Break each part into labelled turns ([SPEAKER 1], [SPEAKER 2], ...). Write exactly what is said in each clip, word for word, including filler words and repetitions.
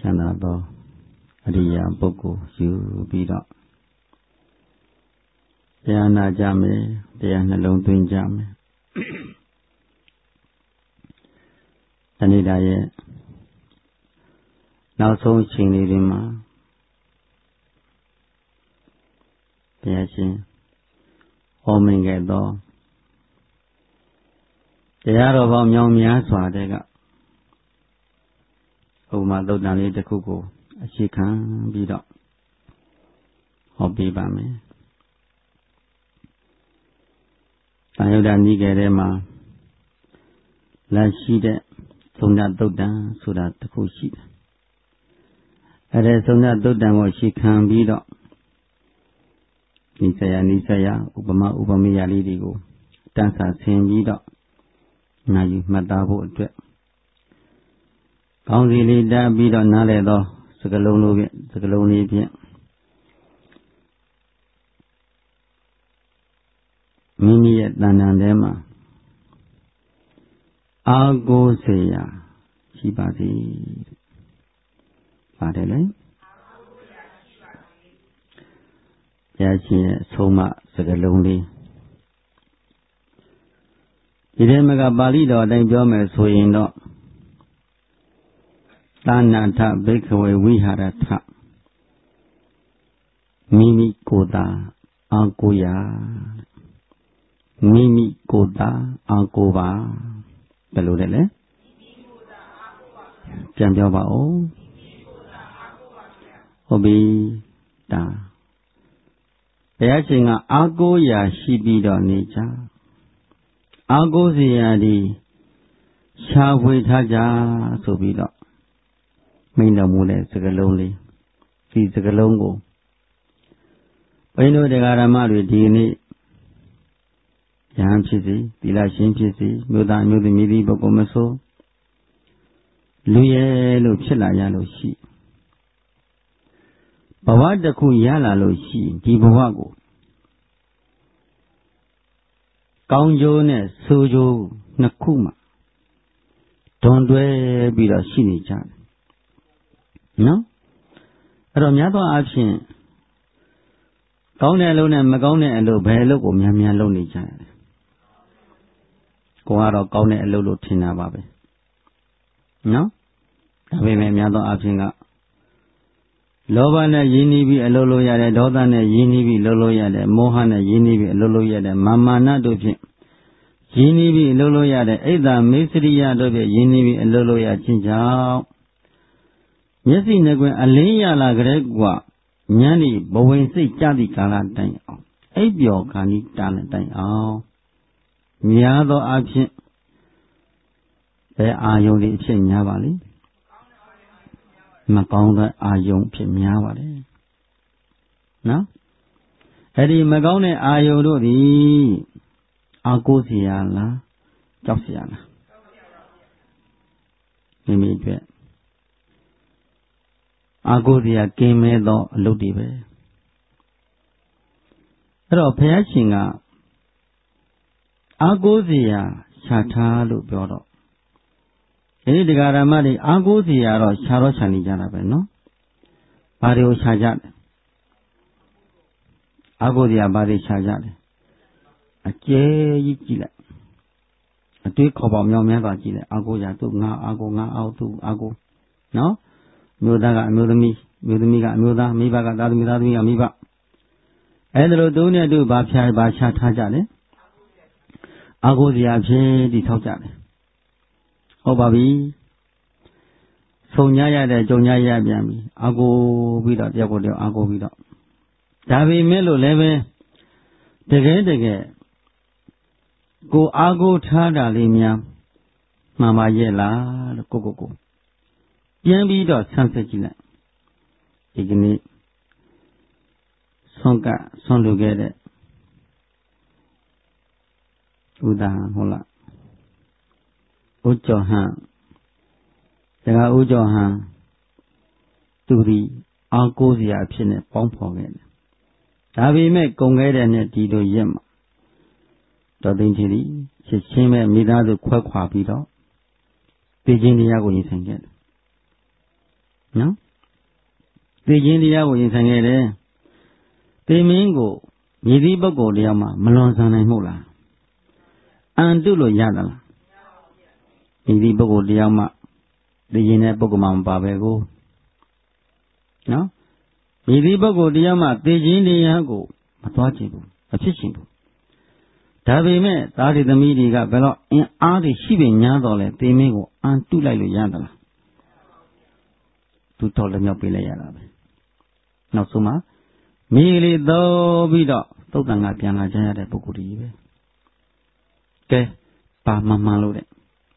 [SPEAKER 1] ချမ်းသာသောအရိယာပုဂ္ဂိုလ်ယူပြီးတော့တရားနာကြမယ်တရားနှလုံးသွင်းကြမယ်တဏိတာရဲ့နောက်ဆုံးအချိန်လေးတွေမှာဘုရားရှင်ဟောမိန်ခဲ့သောတရားတော်ပေါင်းမြောင်များစွာတဲ့ကဥပမာသုတ်တန်လေးတစ်ခုကိုအခြေခံပြီးတော့ဟောပြပါမယ်။သံယုဒ္ဓနိကေထဲမှာလက်ရှိတဲ့သုံးဓသုတ်တန်ဆိုတာတစ်ခုရှိတယ်။အဲဒါသုံးဓသုတ်တန်ကိုအခြေခံပြီးတော့နိစ္စယနိစ္စယဥပမာဥပမေယလေးတွေကိုတန်းစာဆင်ပြီးတော့နာယူမှတ်သားဖို့အတွက်ကောင်းစီလေးတားပြီးတော့နားလည်သောစကလုံးလိုဖြင့်စကလုံးလေးဖြင့်မိမိရဲ့တဏ္ဍာထဲမှာအာကိုစေရာရှိပါစေပါတယ်လေဘုရားရှင်ရဲ့ဆုံးမစကလုံးလေးဒီထဲမှာကပါဠိတော်အတိုင်းပြောမယ်ဆိုရင်တော့သာနာထဘိက္ခဝေဝိဟာရထမိမိကိုယ်သာအာကိုရာမိမိကိုယ်သာအာကိုပါဘယ်လိုလဲလဲပြန်ပြောပါဦးဟုတ်ပြီဒါဘုရားရှင်ကအာကိုရာရှိပြီးတော့နေကြအာကိုစရာဒီရှားဖွေထားကြဆိုပြီးတော့မိန်တော်မူတဲ့စကားလုံးလေးဒီစကားလုံးကိုဘိန်းတို့တရားဓမ္မတွေဒီနေ့ယဟန်ဖြစ်စီသီလရှင်ဖြစ်စီမြို့သားမြို့သမီးဒီပုဂ္ဂိုလ်မဆိုလူရဲလို့ဖြစ်လာရလို့ရှိဘဝတစ်ခုရလာလို့ရှိဒီဘဝကိုကောင်းကျိုးနဲ့ဆိုးကျိုးနှစ်ခုမှဒွန်တွဲပြီးတော့ရှိနေကြတယ်နော်အဲ့တော့များသောအားဖြင့်ကောင်းတဲ့အလုပ်နဲ့မကောင်းတဲ့အလုပ်ဘယ်အလုပ်ကိုများများလုပ်နေကြရတယ်ကိုကတော့ကောင်းတဲ့အလုပ်လို့ထင်တာပါပဲနော်ဒါပေမဲ့များသောအားဖြင့်ကလောဘနဲ့ယဉ်နီးပြီးအလုပ်လုပ်ရတယ်ဒေါသနဲ့ယဉ်နီးပြီးလုပ်လို့ရတယ်မောဟနဲ့ယဉ်နီးပြီးအလုပ်လုပ်ရတယ်မာမာနတို့ဖြင့်ယဉ်နီးပြီးအလုပ်လုပ်ရတယ်အိတ်တာမေစရိယတို့ဖြင့်ယဉ်နီးပြီးအလုပ်လုပ်ရခြင်းကြောင့်မျက်စိနဲ့ကွယ်အလင်းရလာကြတဲ့ကွာဉာဏ်ဤဘဝင်စိတ်ကြသည့်ကာလတိုင်အောင်အိပ်ပျော်ခါနီးတာနဲ့တိုင်အောင်များသောအားဖြင့်ဘယ်အာယုန်ဒီအဖြစ်များပါလိမ့်မကောင်းတဲ့အာယုန်ဖြစ်များပါတယ်နော်အဲ့ဒီမကောင်းတဲ့အာယုန်တို့သည်အာကိုးเสียလားကြောက်เสียလားမိမိအတွက်အာကိုးเสียကင်းမဲ့သောအလုပ်တွေပဲအဲ့တော့ဘုရားရှင်ကအာကိုးเสียရှာထားလို့ပြောတော့ဒီတရားဓမ္မတွေအာကိုးเสียတော့ရှာတော့ရှာနေကြတာပဲနော်ဘာတွေကိုရှာကြလဲအာကိုးเสียဘာတွေရှာကြလဲအကျဲကြီးကြည့်လိုက်အတွေးခေါ်ပေါက်မြောင်များစွာကြည့်လိုက်အာကိုးရာသူငါအာကိုးငါအောက်သူအာကိုးနော်မျိုးသားကအမျိုးသမီးမျိုးသမီးကအမျိုးသားမိဘကသားသမီးသားသမီးကမိဘအဲ့ဒါလိုသုံးနဲ့တူဘာဖြာဘာရှာထားကြလဲအာကိုးเสียဖြစ်ဒီထောက်ကြတယ်ဟုတ်ပါပြီဆုံညရတဲ့ကြုံညရပြန်ပြီအာကိုပြီးတော့တယောက်ကိုတယောက်အာကိုပြီးတော့ဒါပေမဲ့လို့လည်းပဲတကယ်တကယ်ကိုအာကိုထားတာလေးများမှန်ပါရဲ့လားလို့ကိုကိုကိုပြန်ပြီးတော့ဆန်းစစ်ကြည့်လိုက်ဒီကနေ့ဆွမ်းကဆွမ်းလူခဲ့တဲ့ဥဒါဟုတ်လားဦးကျော်ဟန်တခါဦးကျော်ဟန်သူဒီအာကိုးစရာအဖြစ်နဲ့ပေါင်းဖော်ခဲ့တယ်ဒါပေမဲ့ကုံခဲ့တဲ့နဲ့ဒီလိုရက်မှာတော်သိန်းကြီးချက်ချင်းပဲမိသားစုခွဲခွာပြီးတော့ပြည်ချင်းတရားကိုရင်ဆိုင်ခဲ့တယ်နော်သိခြင်းတရားကိုရင်ဆိုင်ခဲ့တယ်သိမင်းကိုမြည်သည့်ပုဂ္ဂိုလ်တယောက်မှမလွန်ဆန်နိုင်မှုလားအန်တုလို့ရသလားမြည်သည့်ပုဂ္ဂိုလ်တယောက်မှသိခြင်းတဲ့ပုဂ္ဂိုလ်မှမပါပဲကိုနော်မြည်သည့်ပုဂ္ဂိုလ်တယောက်မှသိခြင်းတရားကိုမသွားခြင်းဘူးမဖြစ်ခြင်းဘူးဒါပေမဲ့သားတွေသမီးတွေကဘယ်တော့အင်အားတွေရှိပေညာတော့လဲသိမင်းကိုအန်တုလိုက်လို့ရသလားသူတော်လည်းမြောက်ပေးလိုက်ရတာပဲနောက်ဆုံးမှာမိလေးတော့ပြီးတော့သုတ်တန်ကပြန်လာကြရတဲ့ပုဂ္ဂိုလ်ကြီးပဲကဲပါမမှန်လို့တဲ့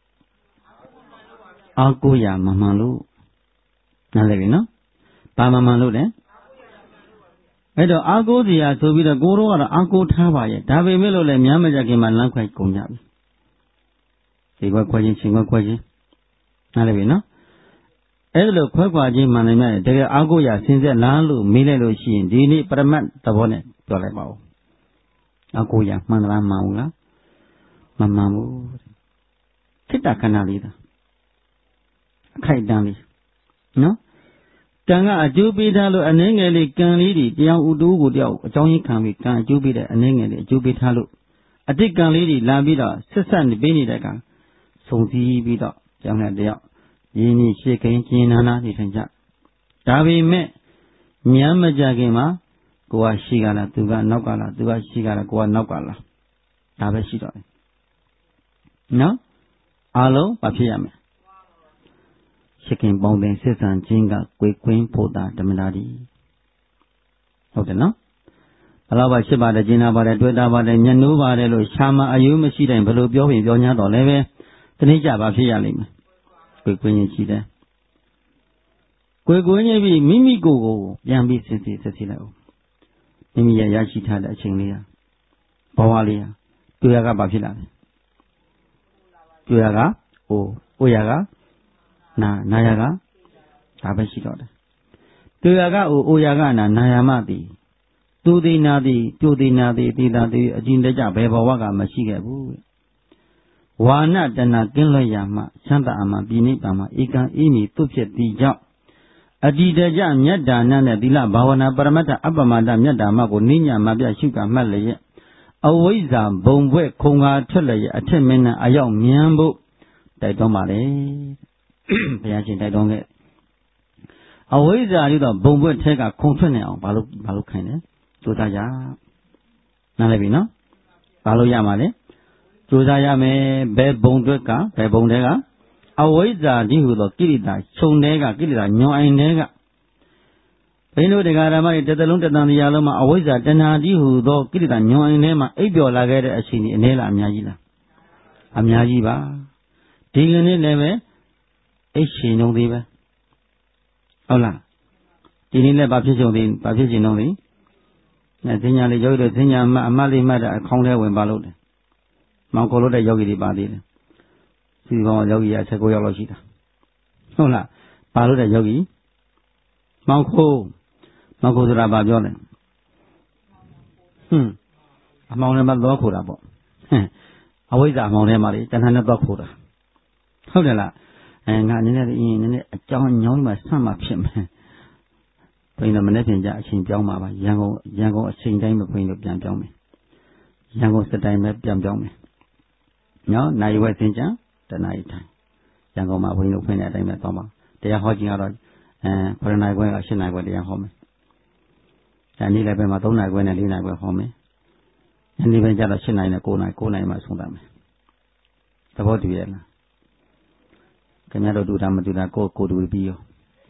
[SPEAKER 1] အာကိုရမမှန်လို့နားလည်ပြီနော်ပါမမှန်လို့တဲ့အဲ့တော့အာကိုစီရဆိုပြီးတော့ကိုတို့ကတော့အာကိုထားပါရဲ့ဒါပေမဲ့လို့လည်းများမကြခင်မှာလမ်းခွဲကုန်ကြပြီဒီဘက်ခွဲချင်းရှင်ဘက်ခွဲချင်းနားလည်ပြီနော်အဲ့ဒါလိုခွဲခွာခြင်းမှန်တယ်များတကယ်အာကိုရဆင်းဆက်လားလို့မေးလိုက်လို့ရှိရင်ဒီနေ့ပရမတ်သဘောနဲ့ပြောလိုက်ပါဦးအာကိုရမှန်လားမှန်ဘူးလားမမှန်ဘူးခိတ္တခဏလေးသာအခိုက်တန်းလေးနော်ကံကအကျိုးပေးထားလို့အနေငယ်လေးကံလေးတွေတရားဥတူကိုတယောက်အကြောင်းရင်းခံပြီးကံအကျိုးပေးတဲ့အနေငယ်လေးအကျိုးပေးထားလို့အတိတ်ကံလေးတွေလာပြီးတော့ဆက်ဆက်နေပေးနေတဲ့ကံစုံစည်းပြီးတော့ကြောင်းတဲ့တယောက်ရင်းကြီးရှေ့ခင်ကျင်းနာနာနေထိုင်ကြဒါပေမဲ့ညမ်းမကြခင်မှာကိုကရှိကလားသူကနောက်ကလားသူကရှိကလားကိုကနောက်ကလားဒါပဲရှိတော့တယ်နော်အားလုံးမဖြစ်ရမယ်ရှခင်ပေါင်းတဲ့ဆက်ဆံခြင်းကကိုယ်ကွင်းဖို့တာဓမ္မတာဒီဟုတ်တယ်နော်ဘလောက်ပါရှိပါတယ်ကျင်းနာပါတယ်တွေ့တာပါတယ်မျက်နှိုးပါတယ်လို့ရှာမအယုမရှိတိုင်းဘယ်လိုပြောရင်ပြော냐တော့လည်းပဲတနည်းကြပါဖြစ်ရလိမ့်မယ်ကိုယ်ကွင်းချင်းရှိတယ်ကိုယ်ကွင်းချင်းပြီးမိမိကိုယ်ကိုပြန်ပြီးစဉ်းစစ်စစ်စစ်လိုက်အောင်မိမိရရရှိထားတဲ့အချိန်လေးဟာဘဝလေးဟာတွေ့ရကဘာဖြစ်လာလဲတွေ့ရကအိုးအိုးရကနာနာယကဒါပဲရှိတော့တယ်တွေ့ရကအိုးအိုးရကနာနာယမတိသူတိနာတိပြိုတိနာတိတိတာတိအကျဉ်းတကြဘယ်ဘဝကမရှိခဲ့ဘူးဝါနတဏကင်းလွတ်ရမှချမ်းသာအမှပြိနိဗ္ဗာန်မှာဧကံအေးမီသူဖြစ်သည်ကြောင့်အတ္တိတကြမြတ်ဒါနနဲ့သီလဘာဝနာပရမတ္ထအပ္ပမတ္တမြတ်ဓမ္မကိုနိညာမပြရှုကမှတ်လျက်အဝိဇ္ဇာဘုံဘွဲ့ခုံကားထွက်လျက်အထက်မင်းနဲ့အရောက်မြန်ဖို့တိုက်တွန်းပါလေဘုရားရှင်တိုက်တွန်းခဲ့အဝိဇ္ဇာပြီးတော့ဘုံဘွဲ့ထဲကခုံထွက်နေအောင်ဘာလို့ဘာလို့ခိုင်းလဲကြိုးစားရနားလည်ပြီနော်ဘာလို့ရမှာလဲကြိုးစားရမယ်ဘယ်ဘုံတွက်ကဘယ်ဘုံတဲကအဝိဇ္ဇာဒီဟုသောကိရိတာခြုံတဲကကိရိတာညွန်အိုင်တဲကဘိန်းတို့တရားဓမ္မတွေတစ်သလုံးတစ်တန်တရားလုံးမှာအဝိဇ္ဇာတဏှာဒီဟုသောကိရိတာညွန်အိုင်တဲမှာအိပ်ပျော်လာခဲ့တဲ့အချိန်ဒီအနည်းလားအများကြီးလားအများကြီးပါဒီကနေ့လည်းပဲအိတ်ရှင်လုံးသေးပဲဟုတ်လားဒီနေ့လည်းဘာဖြစ်ရှင်သေးဘာဖြစ်ရှင်လုံးသေးအဲသင်ညာလေးယောဂီတို့သင်ညာအမတ်လေးမှတ်တဲ့အခေါင်းထဲဝင်ပါလို့တယ်မောင်ခေါ်လို့တဲ့ယောဂီတွေပါသေးတယ်ဒီကောင်ယောဂီကဆယ်ကိုယောက်လောက်ရှိတာဟုတ်လားပါလို့တဲ့ယောဂီမောင်ခိုးမောင်ခိုးဆိုတာဘာပြောလဲဟွန်းအမောင်ထဲမှာသွားခိုးတာပေါ့ဟင်အဝိဇ္ဇာအမောင်ထဲမှာလေတဏှာနဲ့သွားခိုးတာဟုတ်တယ်လားအဲငါနည်းနည်းအင်းနည်းနည်းအကြောင်းညောင်းမှဆန့်မှဖြစ်မယ်ဘုရင်တို့မနေ့ပြင်ကြအချိန်ပြောင်းပါပါရန်ကုန်ရန်ကုန်အချိန်တိုင်းပဲဘုရင်တို့ပြန်ပြောင်းမယ်ရန်ကုန်စတိုင်းပဲပြန်ပြောင်းမယ်နော်နိုင်ဝဲသင်ကြတနားရီတိုင်းရန်ကုန်မှာဘုရင်တို့ဖွင့်တဲ့အတိုင်းပဲသွားပါတရားဟောခြင်းကတော့အဲခရနိုင်ခွဲကရှင်းနိုင်ခွဲတရားဟောမယ်။အဲဒီလည်းပဲမှာသုံးနိုင်ခွဲနဲ့လေးနိုင်ခွဲဟောမယ်။ဒီနေ့ပဲကျတော့ရှင်းနိုင်နဲ့ကိုးနိုင်ကိုးနိုင်မှဆုံးသတ်မယ်။သဘောတူရဲ့လား။ခင်ဗျားတို့တူတာမတူတာကိုကိုတူပြီးရော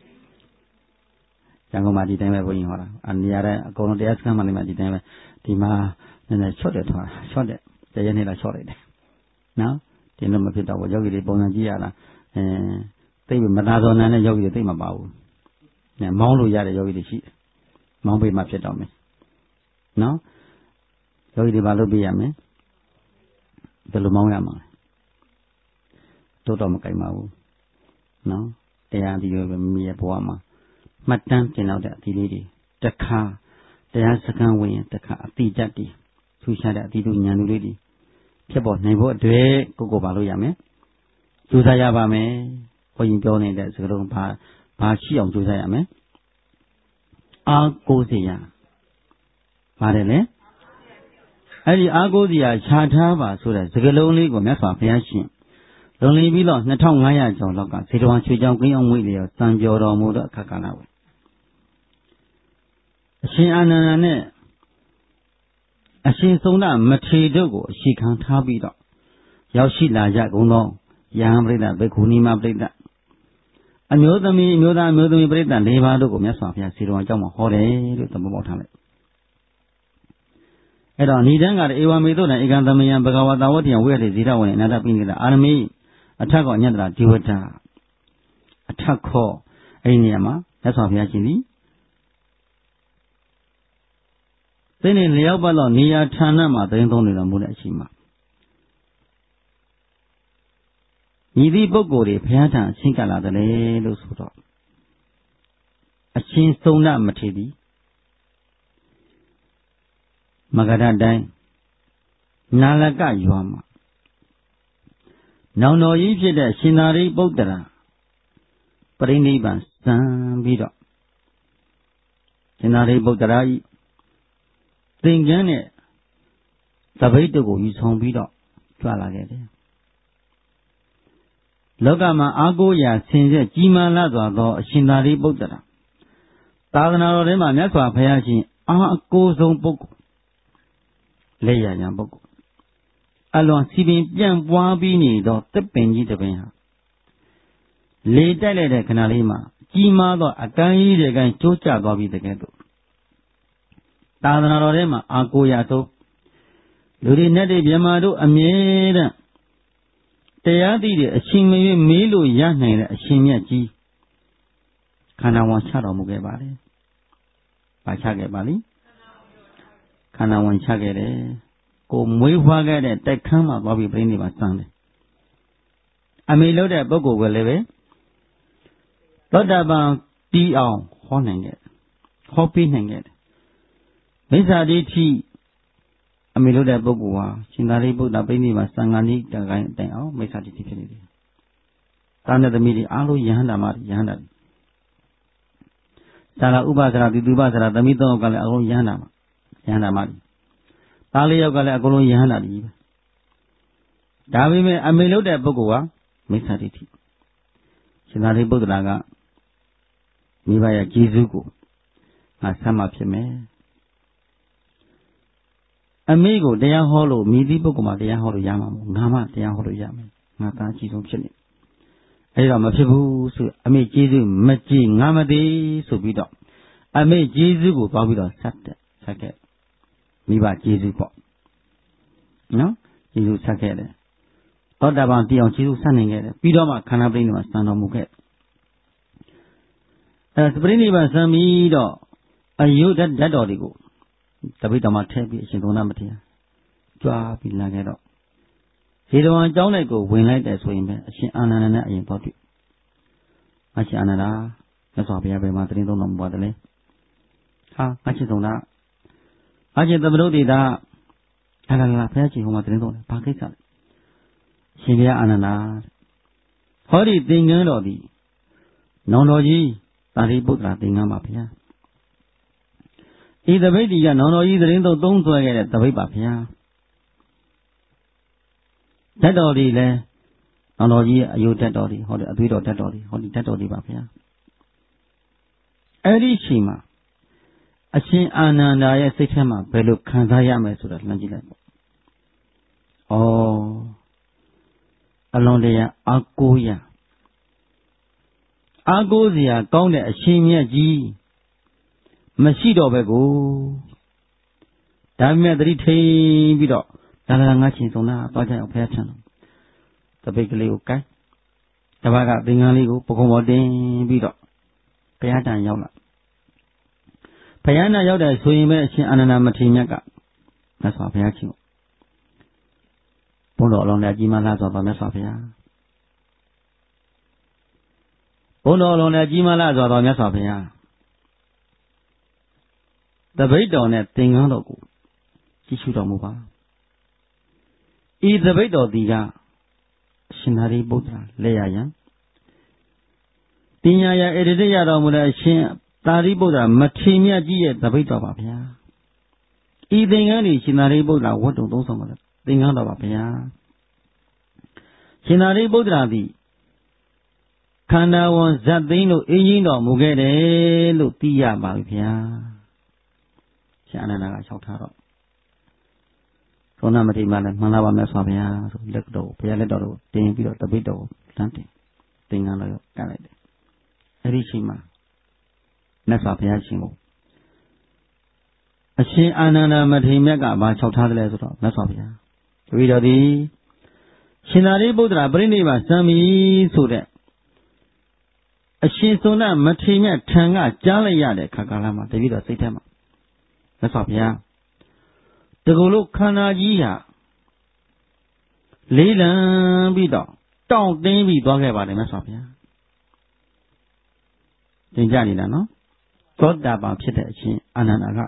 [SPEAKER 1] ။ရန်ကုန်မှာဒီတိုင်းပဲဘုရင်ဟောတာ။အနေရာတဲ့အကုန်လုံးတရားစခန်းမှာနေမှာဒီတိုင်းပဲဒီမှာနည်းနည်းချော့တယ်ထွာချော့တယ်တရနေ့လာချော့လိုက်တယ်။နော်ဒီလိုမဖြစ်တော့ဘူးယောဂီတွေပုံစံကြည့်ရတာအဲသိမသာသောနာနဲ့ယောဂီတွေသိမပါဘူး။မောင်းလို့ရတဲ့ယောဂီတွေရှိတယ်။မောင်းပေးမှဖြစ်တော့မယ်။နော်။ယောဂီတွေဘာလုပ်ပေးရမလဲ။ဘယ်လိုမောင်းရမှာလဲ။တိုးတော့မကြိုက်ပါဘူး။နော်။တရားဒီလိုပဲမိရဲ့ဘဝမှာမှတ်တမ်းတင်တော့တဲ့အသီးလေးတွေတခါတရားစခန်းဝင်ရင်တခါအတိတတ်တွေထူးခြားတဲ့အသီးတို့ဉာဏ်လေးတွေဖြစ်ပေါ်နိုင်ဖို့အတွက်ကိုကိုဘာလို့ရမလဲ။ကြိုးစားရပါမယ်။ဘုရင်ပြောနေတဲ့စကားလုံးဘာဘာရှိအောင်ကြိုးစားရမယ်အားကိုးစရာပါတယ်လေအဲ့ဒီအားကိုးစရာခြားထားပါဆိုတဲ့စကားလုံးလေးကိုမြတ်စွာဘုရားရှင်လွန်လီပြီးတော့နှစ်ထောင်ငါးရာကျော်လောက်ကဇေတဝန်ရွှေချောင်းကင်းအောင်မွေးလျော်စံပြောတော်မူသောအခါကလာပဲအရှင်အာနန္ဒာနဲ့အရှင်သုံးဒမထေတို့ကိုအရှိခံထားပြီးတော့ရောက်ရှိလာကြကုန်သောယဟန်ပရိသတ်ဘေခုနီမပရိသတ်အမျိုးသမီးအမျိုးသားအမျိုးသမီးပရိသတ်၄ပါးတို့ကိုမြတ်စွာဘုရားဇေတဝန်ကျောင်းမှာဟောတယ်လို့သဘောပေါက်ထားလိုက်အဲ့တော့ဏိဒံကဧဝမေတုတံဧကံသမယံဘဂဝတာဝတ္တိယဝိရတိဇိရဝေအနာတပိနိတအာရမိအထက်ကောညတ္တရာဒီဝတ္တအထက်ခောအဲ့ဒီနေရာမှာမြတ်စွာဘုရားရှင်သည်သင်္နေလျောက်ပတ်သောနေရာဌာနမှာသိမ်းသုံးနေတော်မူတဲ့အချိန်မှာညီသည့်ပုဂ္ဂိုလ်တွေဘုရားထံအချင်းကပ်လာတယ်လို့ဆိုတော့အချင်းသုံးဒမထေသည်မဂဓတိုင်းနာလကရွာမှာနောင်တော်ကြီးဖြစ်တဲ့ရှင်သာရိပုတ္တရာပရိနိဗ္ဗာန်စံပြီးတော့ရှင်သာရိပုတ္တရာဤသင်္ကန်းနဲ့သပိတ်တို့ကိုယူဆောင်ပြီးတော့ကြွလာခဲ့တယ်လောကမှာအာကိုရာဆင်ဆက်ကြီးမားလာစွာသောအရှင်သာရိပုတ္တရာသာသနာတော်ထဲမှာမြတ်စွာဘုရားရှင်အာအကိုဆုံးပုဂ္ဂိုလ်လက်ရညာပုဂ္ဂိုလ်အလွန်စီပင်ပြန့်ပွားပြီးနေသောသစ်ပင်ကြီးတစ်ပင်ဟာလေတိုက်လိုက်တဲ့ခဏလေးမှာကြီးမားသောအကန်းကြီးတွေကန်ကျိုးကျသွားပြီးတကယ်တော့သာသနာတော်ထဲမှာအာကိုရာဆုံးလူတွေနဲ့တွေမြမာတို့အမြဲတမ်းတရားသိတဲ့အရှင်မရွေးမေးလို့ရနိုင်တဲ့အရှင်မြတ်ကြီးခန္ဓာဝန်ချတော်မူခဲ့ပါတယ်။ပါချခဲ့ပါလိခန္ဓာဝန်ချခဲ့တယ်ကိုမွေးဖွားခဲ့တဲ့တိုက်ခန်းမှာသွားပြီးပြိဋိဘံစံတယ်အမေလို့တဲ့ပုဂ္ဂိုလ်ကလည်းပဲသောတာပန်တီးအောင်ဟောနိုင်ခဲ့ဟောပေးနိုင်ခဲ့တယ်မိစ္ဆာဒိဋ္ဌိအမေလို့တဲ့ပုဂ္ဂိုလ်ဟာရှင်သာရိပုတ္တပြိဋိဘံစံဃာနိတကိုင်းတိုင်အောင်မိစ္ဆာဒိဋ္ဌိဖြစ်နေတယ်တာနဲ့သမီးတွေအားလုံးယဟန္တာမယဟန္တာသာလဥပစရာတိတုပစရာသမီးသုံးယောက်ကလည်းအကုန်ယဟန္တာမယဟန္တာမသားလေးယောက်ကလည်းအကုန်လုံးယဟန္တာကြီးပဲဒါပေမဲ့အမေလို့တဲ့ပုဂ္ဂိုလ်ဟာမိစ္ဆာဒိဋ္ဌိရှင်သာရိပုတ္တရာကမိဘရဲ့ကျေးဇူးကိုငါဆက်မှဖြစ်မယ်အမေကိုတရားဟောလို့မိသည့်ပုဂ္ဂိုလ်မှတရားဟောလို့ရမှာမဟုတ်ငါမှတရားဟောလို့ရမယ်ငါသားကြီးဆုံးဖြစ်နေအဲ့တော့မဖြစ်ဘူးဆိုအမေကျေးဇူးမကြည်ငါမသေးဆိုပြီးတော့အမေကျေးဇူးကိုသွားပြီးတော့ဆက်တယ်ဆက်ခဲ့မိဘကျေးဇူးပေါ့နော်ကျေးဇူးဆက်ခဲ့တယ်သောတာပန်တရားကျေးဇူးဆက်နိုင်ခဲ့တယ်ပြီးတော့မှခန္ဓာပရိနိဗ္ဗာန်စံတော်မူခဲ့အဲပရိနိဗ္ဗာန်စံပြီးတော့အယုဒ္ဓဓာတ်တော်တွေကိုတပိတော်မှာထည့်ပြီးအရှင်သုံးဒမထေရကြွားပြီးလာခဲ့တော့ဇေတဝန်ကျောင်းလိုက်ကိုဝင်လိုက်တယ်ဆိုရင်ပဲအရှင်အာနန္ဒာနဲ့အရင်တော့တွေ့အရှင်အာနန္ဒာမြတ်စွာဘုရားဘယ်မှာတရင်သုံးတော်မူပါတယ်လဲဟာအရှင်သုံးဒအရှင်သမဏုတေတာလာလာလာဘုရားရှင်ဟိုမှာတရင်သုံးတယ်ဘာကိစ္စလဲရှင်ဘုရားအာနန္ဒာဟောဒီသင်္ကန်းတော်သည်နောင်တော်ကြီးသာရိပုတ္တရာသင်္ကန်းပါဗျာဤသပိတ်ဒီကနောင်တော်ကြီးသတင်းသုံးသုံးဆွဲခဲ့တဲ့သပိတ်ပါဗျာဓာတ်တော်ဒီလည်းနောင်တော်ကြီးအယုဓာတ်တော်ဒီဟောဒီအသွေးတော်ဓာတ်တော်ဒီဟောဒီဓာတ်တော်ဒီပါဗျာအဲ့ဒီချိန်မှာအရှင်အာနန္ဒာရဲ့စိတ်ထဲမှာဘယ်လိုခံစားရမယ်ဆိုတာလှမ်းကြည့်လိုက်ပေါ့ဩအလွန်တရာအာကိုးရအာကိုးစရာကောင်းတဲ့အရှင်မြတ်ကြီးမရှိတော့ပဲကိုဒါပေမဲ့သတိထိန်ပြီးတော့ဒါလာငါချင်းဆုံးတာသွားကြအောင်ဖះထံတော့တပိတ်ကလေးကိုကိုက်တပတ်ကသင်္ကန်းလေးကိုပကုံးပေါ်တင်ပြီးတော့ဘုရားတန်ရောက်လာဘုရားနာရောက်တယ်ဆိုရင်ပဲအရှင်အာနန္ဒာမထေရမြတ်ကမြတ်စွာဘုရားချင်းဘုန်းတော်အလုံးနဲ့ကြီးမားလာစွာပါမြတ်စွာဘုရားဘုန်းတော်အလုံးနဲ့ကြီးမားလာစွာပါမြတ်စွာဘုရားတပိတ်တော်နဲ့သင်္ကန်းတော်ကိုကြည့်ရှုတော်မူပါဤတပိတ်တော်ဒီကရှင်သာရိပုတ္တရာလက်ရယံတင်ညာရဧတရရတော်မူတဲ့အရှင်သာရိပုတ္တရာမထေရမြတ်ကြီးရဲ့တပိတ်တော်ပါဗျာဤသင်္ကန်းဒီရှင်သာရိပုတ္တရာဝတ်တုံသုံးဆောင်ပါလေသင်္ကန်းတော်ပါဗျာရှင်သာရိပုတ္တရာသည်ခန္ဓာဝန်ဇတ်သိန်းလို့အင်းကြီးတော်မူခဲ့တယ်လို့သိရပါပြီဗျာရှင်အနန္ဒာကလျှောက်ထားတော့သောနာမတိမလည်းမှန်လားပါမယ်ဆိုပါဗျာဆိုလက်တော်ဘုရားလက်တော်ကိုတင်ပြီးတော့တပိတ်တော်ကိုလမ်းတင်သင်္ကန်းတော်ရောကပ်လိုက်တယ်အဲ့ဒီချိန်မှာမြတ်စွာဘုရားရှင်ကိုအရှင်အာနန္ဒာမထေရမြတ်ကဘာလျှောက်ထားတယ်လဲဆိုတော့မြတ်စွာဘုရားတပည့်တော်သည်ရှင်သာရိပုတ္တရာပြိဋိဘစံမီဆိုတဲ့အရှင်သုဏမထေရမြတ်ထံကကြားလိုက်ရတဲ့ခါကာလမှာတပည့်တော်စိတ်ထဲမှာမြတ်စွာဘုရားတကူလို့ခန္ဓာကြီးဟာလေးလံပြီးတော့တောင့်တင်းပြီးသွားခဲ့ပါတယ်မြတ်စွာဘုရားသင်ကြနေတာနော်သောတာပန်ဖြစ်တဲ့အရှင်အာနန္ဒာက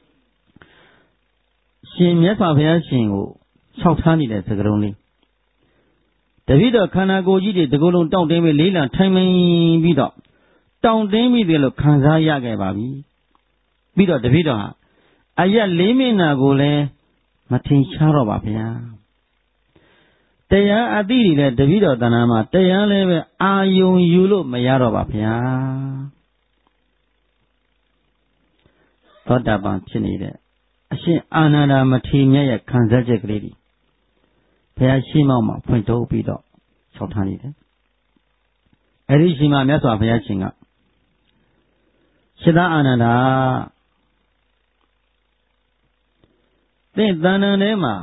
[SPEAKER 1] ရှင်မြတ်စွာဘုရားရှင်ကိုလျှောက်ထားနေတဲ့စကားလုံးလေးတပည့်တော်ခန္ဓာကိုယ်ကြီးတွေတကူလုံးတောင့်တင်းပြီးလေးလံထိုင်မင်းပြီးတော့တောင့်တင်းပြီးတယ်လို့ခံစားရခဲ့ပါပြီပြီးတော့တပည့်တော်ဟာအရက်လေးမျက်နှာကိုလည်းမထင်ရှားတော့ပါဗျာတရားအသိတွေလည်းတပည့်တော်တဏ္ဍာမှာတရားလည်းပဲအာယုံယူလို့မရတော့ပါဗျာသောတာပန်ဖြစ်နေတဲ့အရှင်အာနန္ဒာမထေရမြတ်ရဲ့ခံစားချက်ကလေးတွေဘုရားရှိမောက်မှာဖွင့်ထုတ်ပြီးတော့လျှောက်ထားနေတယ်အဲ့ဒီချိန်မှာမြတ်စွာဘုရားရှင်ကရှင်သာအာနန္ဒာသင်တဏ္ဍာထဲမှာ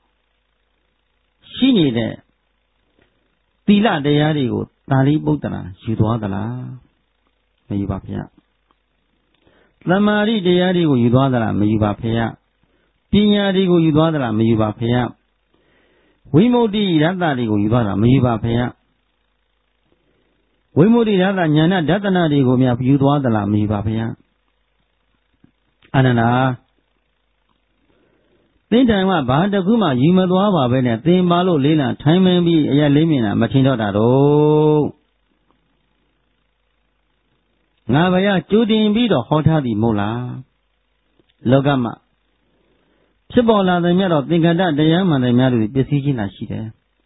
[SPEAKER 1] ရှိနေတဲ့သီလတရားတွေကိုသာရိပုတ္တရာယူသွားသလားမယူပါဗျာသမာဓိတရားတွေကိုယူသွားသလားမယူပါဗျာပညာတွေကိုယူသွားသလားမယူပါဗျာဝိမု ക്തി ရတ္တတွေကိုယူသွားတာမယူပါဗျာဝိမု ക്തി ရတ္တဉာဏဒသနာတွေကိုများယူသွားသလားမယူပါဗျာအာနန္ဒာသင်္တန်ကဘာတခုမှယူမသွားပါပဲနဲ့သင်ပါလို့လေးလံထိုင်မင်းပြီးအရက်လေးမြင်တာမထင်တော့တာတော့ငါဘယကြိုတင်ပြီးတော့ဟောထားသည်မဟုတ်လားလောကမှာဖြစ်ပေါ်လာတဲ့မြတ်တော့သင်္ကတတရားမှန်တဲ့များတို့ပစ္စည်းချင်းသာရှိတယ်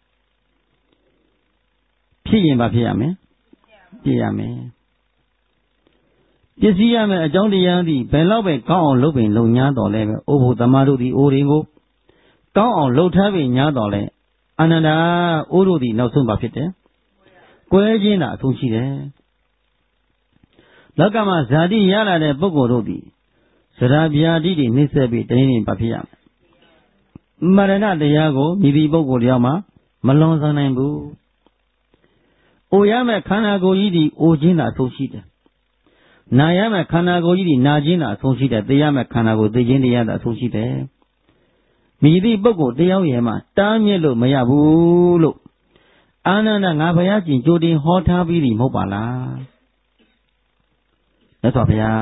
[SPEAKER 1] ဖြစ်ရင်ဘာဖြစ်ရမလဲပြည့်ရမယ်ပစ္စည်းရမယ်အကြောင်းတရားသည်ဘယ်တော့ပဲကောင်းအောင်လုပ်ပင်လုံညာတော်လဲပဲအိုဘုသမာတို့သည်အိုရင်ကိုကောင်းအောင်လှုပ်ထားပင်ညာတော်လဲအာနန္ဒာအိုတို့သည်နောက်ဆုံးပါဖြစ်တယ်ကွဲခြင်းသာအဆုံးရှိတယ်လောကမှာဇာတိရလာတဲ့ပုဂ္ဂိုလ်တို့သည်သရဗျာတိတွေနှိမ့်ဆက်ပြီးတင်းတင်းပါဖြစ်ရမယ်မရဏတရားကိုမြည်သည့်ပုဂ္ဂိုလ်တရားမှာမလွန်ဆန်းနိုင်ဘူးအိုရမယ်ခန္ဓာကိုယ်ကြီးသည်အိုခြင်းသာအဆုံးရှိတယ်နာရမယ်ခန္ဓာကိုယ်ကြီးဒီနာခြင်းသာအဆုံးရှိတယ်သိရမယ်ခန္ဓာကိုယ်သိခြင်းတရားသာအဆုံးရှိတယ်မြည်သည့်ပုဂ္ဂိုလ်တယောက်ရဲ့မှာတားမြစ်လို့မရဘူးလို့အာနန္ဒာငါဘုရားရှင်ကြိုတင်ဟောထားပြီးပြီမဟုတ်ပါလားမြတ်စွာဘုရား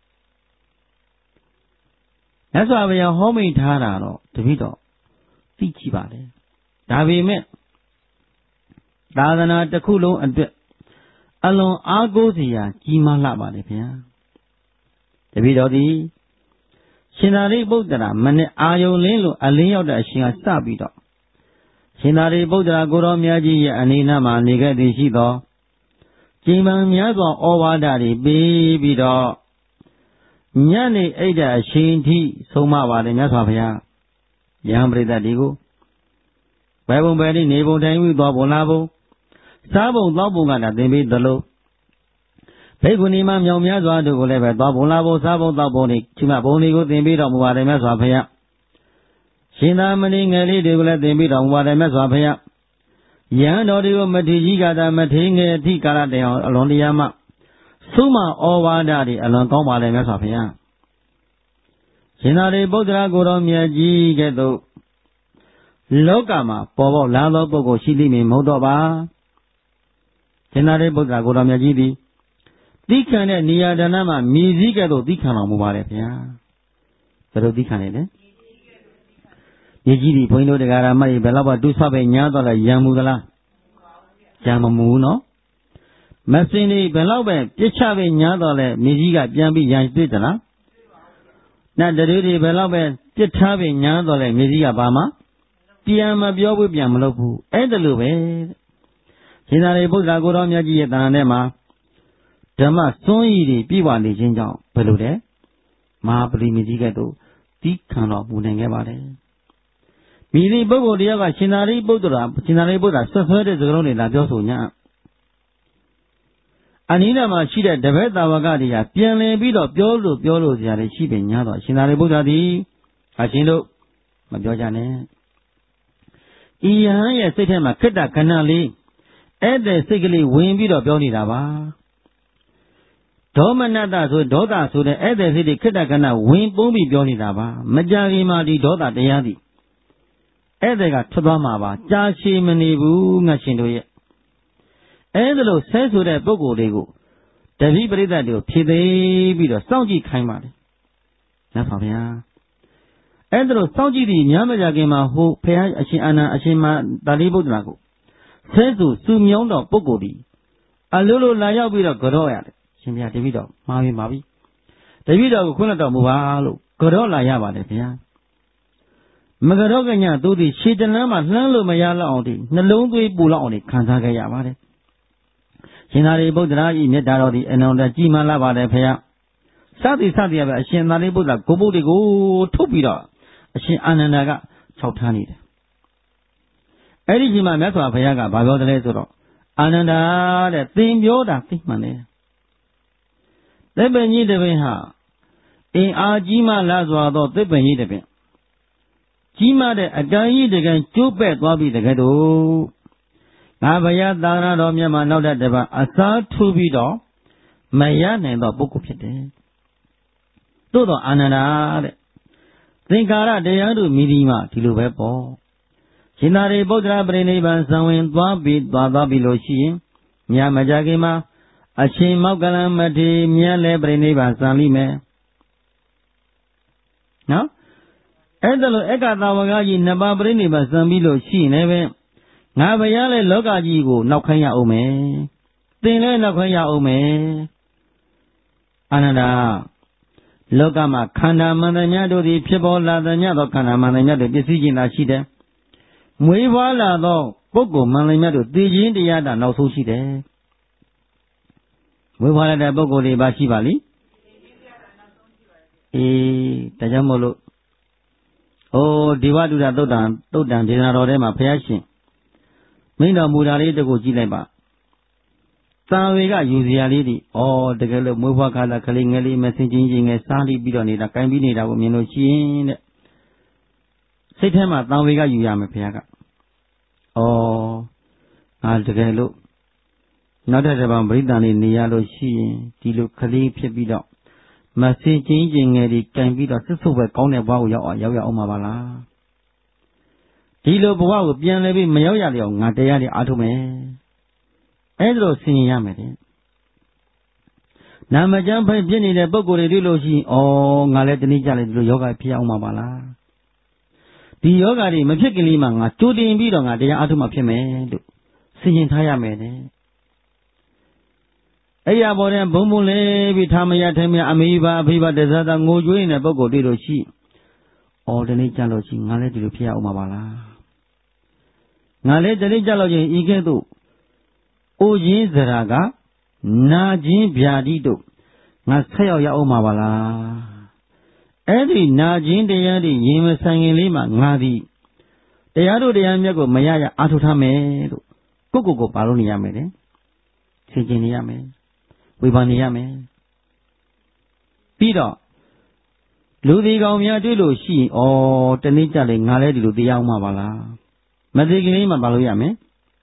[SPEAKER 1] မြတ်စွာဘုရားဟောမိန့်ထားတာတော့တပည့်တော်သိကြည့်ပါလေဒါပေမဲ့သာသနာတစ်ခုလုံးအတွက်အလွန်အားကိုးစရာကြီးမားလှပါလေဗျာတပည့်တော်သည်ရှင်သာရိပုတ္တရာမနဲ့အာယုံလင်းလို့အလင်းရောက်တဲ့အရှင်ကစပြီးတော့ရှင်သာရိပုတ္တရာကိုတော်မြတ်ကြီးရဲ့အနေနာမှာနေခဲ့သည်ရှိသောကျိန်ပံများစွာဩဝါဒတွေပေးပြီးတော့ညနေအိတ်တဲ့အရှင်ထိဆုံးမပါတယ်မြတ်စွာဘုရားယဟန်ပရိသတ်တွေကိုဘယ်ပုံပဲနေနေပုံတိုင်းပြီးသွားပုံလာပုံစားပုံသောပုံကတာသင်ပေးသလိုဘိက္ခုနီမမြောင်များစွာတို့ကိုလည်းပဲသွားပုံလာပုံစားပုံသောပုံတွေချိမဘုံတွေကိုသင်ပေးတော်မူပါတယ်မြတ်စွာဘုရားရှင်သာမဏေငယ်လေးတွေကိုလည်းသင်ပေးတော်မူပါတယ်မြတ်စွာဘုရားယဟန်တော်တွေကိုမထေကြီးကသာမထေငယ်အထိကာလတည်းအောင်အလွန်တရားမှသုမဩဝါဒတွေအလွန်ကောင်းပါလေမြတ်စွာဘုရားရှင်သာရိပုတ္တရာကိုတော်မြတ်ကြီးကဲ့သို့လောကမှာပေါ်ပေါက်လာသောပုဂ္ဂိုလ်ရှိလိမ့်မည်မဟုတ်တော့ပါရှင်သာရိပုတ္တရာကိုတော်မြတ်ကြီးသည်သိခံတဲ့နေရာဌာနမှာမြည်စည်းကဲ့သို့သိခံတော်မူပါတယ်ဗျာဘယ်လိုသိခံလဲလဲမြည်ကြီးဒီဘုန်းကြီးတို့တရားဓမ္မတွေဘယ်တော့မှဒုဆွပဲညားတော့လဲရံမှုသလားရံမမှုနော်မစင်ဒီဘယ်လောက်ပဲပြစ်ချပဲညားတော့လဲမြေကြီးကပြန်ပြီးရန်တွေ့ကြလားနတ်တူတွေဘယ်လောက်ပဲပြစ်ထားပဲညားတော့လဲမြေကြီးကဘာမှပြန်မပြောဘူးပြန်မလုပ်ဘူးအဲ့ဒါလိုပဲရှင်သာရိပုတ္တရာကိုတော်မြတ်ကြီးရဲ့တဏ္ဍာထဲမှာဓမ္မစွန့်ရည်တွေပြည့်ဝနေခြင်းကြောင့်ဘယ်လိုလဲမဟာပရိမြေကြီးကတို့တီးခံတော်မူနိုင်ခဲ့ပါတယ်မိဒီပုဂ္ဂိုလ်တရားကရှင်သာရိပုတ္တရာရှင်သာရိပုတ္တရာဆွဆွဲတဲ့စကားလုံးတွေလာပြောဆိုညာအနိဒာမှာရှိတဲ့တပည့်တာဝကတွေကပြန်လည်ပြီးတော့ပြောလို့ပြောလို့စရာတွေရှိပင်ညာတော့ရှင်သာရိပုတ္တရာသည်အရှင်တို့မပြောကြနဲ့ဤယဟန်ရဲ့စိတ်ထဲမှာခိတ္တခဏလေးအဲ့တဲ့စိတ်ကလေးဝင်ပြီးတော့ပြောနေတာပါဒေါမနတဆိုဒေါသဆိုတဲ့အဲ့တဲ့စိတ်တွေခိတ္တခဏဝင်ပုံးပြီးပြောနေတာပါမကြခင်မှာဒီဒေါသတရားသည်အဲ့တဲ့ကထွက်သွားမှာပါကြာရှည်မနေဘူးငါရှင်တို့ရဲ့အဲ့ဒါလို့ဆဲဆိုတဲ့ပုဂ္ဂိုလ်တွေကိုတတိပရိသတ်တွေကိုဖြည့်သိပြီးတော့စောင့်ကြည့်ခိုင်းပါတယ်မြတ်စွာဘုရားအဲ့ဒါလို့စောင့်ကြည့်ပြီးညမကြခင်မှာဟိုဖះအရှင်အာနန္ဒအရှင်မသာရိပုတ္တရာကိုဆဲဆိုစုမြောင်းတော်ပုဂ္ဂိုလ်ဒီအလိုလိုလာရောက်ပြီးတော့ကြော့ရတယ်ရှင်ဘုရားတပည့်တော်မှားပြီမှားပြီတပည့်တော်ကိုခွင့်လွှတ်တော်မူပါလို့ကြော့လာရပါတယ်ဘုရားမကြော့ကညသို့သည်ရှည်တလန်းမှာလှမ်းလို့မရလောက်အောင်ဒီနှလုံးသွေးပူလောက်အောင်ဒီခံစားခဲ့ရပါတယ်ရှင်သာရိပုတ္တရာဤမြတ်တာတော်ဒီအနန္တကြီးမားလာပါတယ်ဖေယစသည်စသည်ပဲအရှင်သာရိပုတ္တရာကိုပုဒ်တွေကိုထုတ်ပြီးတော့အရှင်အာနန္ဒာကခြောက်ထားနေတယ်အဲ့ဒီချိန်မှာမြတ်စွာဘုရားကဘာပြောတယ်လဲဆိုတော့အာနန္ဒာတဲ့သင်ပြောတာသိမှန်တယ်သစ်ပင်ကြီးတစ်ပင်ဟာအင်အားကြီးမားလာစွာသောသစ်ပင်ကြီးတစ်ပင်ကြီးမားတဲ့အတန်ကြီးတကယ်ကျိုးပဲ့သွားပြီတကယ်တော့ငါဘုရားသာသနာတော်မြတ်မှာနောက်တဲ့တပတ်အစားထိုးပြီးတော့မရနိုင်သောပုဂ္ဂိုလ်ဖြစ်တယ်။သို့တော့အာနန္ဒာတဲ့သင်္ကာရတရားတို့မိဒီမှာဒီလိုပဲပေါ့။ရှင်သာရိပုတ္တရာပြိဋိဘံဇံဝင်သွားပြီးသွားသွားပြီလို့ရှိရင်မြတ်မကြခင်မှာအရှင်မောက္ကလံမထေရမြတ်လည်းပြိဋိဘံဇံလိမယ်။နော်အဲ့ဒါလို့အက္ခသာဝကကြီးနှစ်ပါးပြိဋိဘံဇံပြီးလို့ရှိရင်လည်းငါဘုရားလည်းလောကကြီးကိုနောက်ခိုင်းရအောင်မယ်သင်လည်းနောက်ခိုင်းရအောင်မယ်အာနန္ဒာလောကမှာခန္ဓာမန္တညတို့သည်ဖြစ်ပေါ်လာတဲ့ညသောခန္ဓာမန္တညတို့ပစ္စည်းချင်းသာရှိတယ်မွေးဖွားလာသောပုဂ္ဂိုလ်မန္တညတို့သိခြင်းတရားတာနောက်ဆုံးရှိတယ်မွေးဖွားလာတဲ့ပုဂ္ဂိုလ်တွေပါရှိပါလိအေးဒါကြောင့်မို့လို့ဩဒီဝတုဒ္ဒသုတ်တံသုတ်တံဒေသနာတော်ထဲမှာဘုရားရှင်မိန့်တော်မူတာလေးတကူကြည့်လိုက်ပါသာဝေကယူစရာလေးဒီဩတကယ်လို့မွေးဖွားခါလာကလေးငယ်လေးမစင်ချင်းချင်းငယ်စားလိပြီးတော့နေတာကင်ပြီးနေတာကိုမြင်လို့ရှိရင်တဲ့စိတ်ထဲမှာသာဝေကယူရမယ်ဘုရားကဩငါတကယ်လို့နောက်တဲ့တစ်ပတ်ပရိသတ်လေးနေရလို့ရှိရင်ဒီလိုကလေးဖြစ်ပြီးတော့မစင်ချင်းချင်းငယ်ဒီကင်ပြီးတော့စွတ်စွတ်ပဲကောင်းတဲ့ဘဝကိုရောက်အောင်ရောက်ရအောင်ပါလားဒီလိုဘဝကိုပြန်လဲပြီးမရောက်ရလေအောင်ငါတရားတွေအားထုတ်မယ်အဲ့ဒါလို့ဆင်ញင်ရမယ်တဲ့နာမကျမ်းဖိဖြစ်နေတဲ့ပုံကိုယ်တွေတွေ့လို့ရှိရင်ဩငါလည်းတနည်းကြလေဒီလိုယောဂဖြစ်အောင်မှာပါလားဒီယောဂတွေမဖြစ်ခင်လေးမှာငါကြိုတင်ပြီးတော့ငါတရားအားထုတ်မှဖြစ်မယ်လို့ဆင်ញင်ထားရမယ်တဲ့အဲ့ရပေါ်တဲ့ဘုံဘုံလေးပြီးထားမရထိုင်မရအမေပါအဖေပါတစားသားငိုကြွေးနေတဲ့ပုံကိုယ်တွေ့လို့ရှိဩတနည်းကြလို့ရှိငါလည်းဒီလိုဖြစ်အောင်မှာပါလားငါလည်းတတိကြလို့ချင်းဤကဲ့သို့အိုရင်းစရာကနာခြင်းဗျာတိတို့ငါဆက်ရောက်ရအောင်မှာပါလားအဲ့ဒီနာခြင်းတရားတွေရင်မဆိုင်ခင်လေးမှာငါသည်တရားတို့တရားမြတ်ကိုမရရအာထုထားမယ်လို့ကိုကိုကိုပါလို့နေရမယ်တဲ့ဆင်ခြင်နေရမယ်ဝေဖန်နေရမယ်ပြီးတော့လူဒီကောင်များတွေ့လို့ရှိရင်ဩတနေ့ကြလေငါလည်းဒီလိုတရားအောင်မှာပါလားမသိခင်လေးမှာပါလို့ရမယ်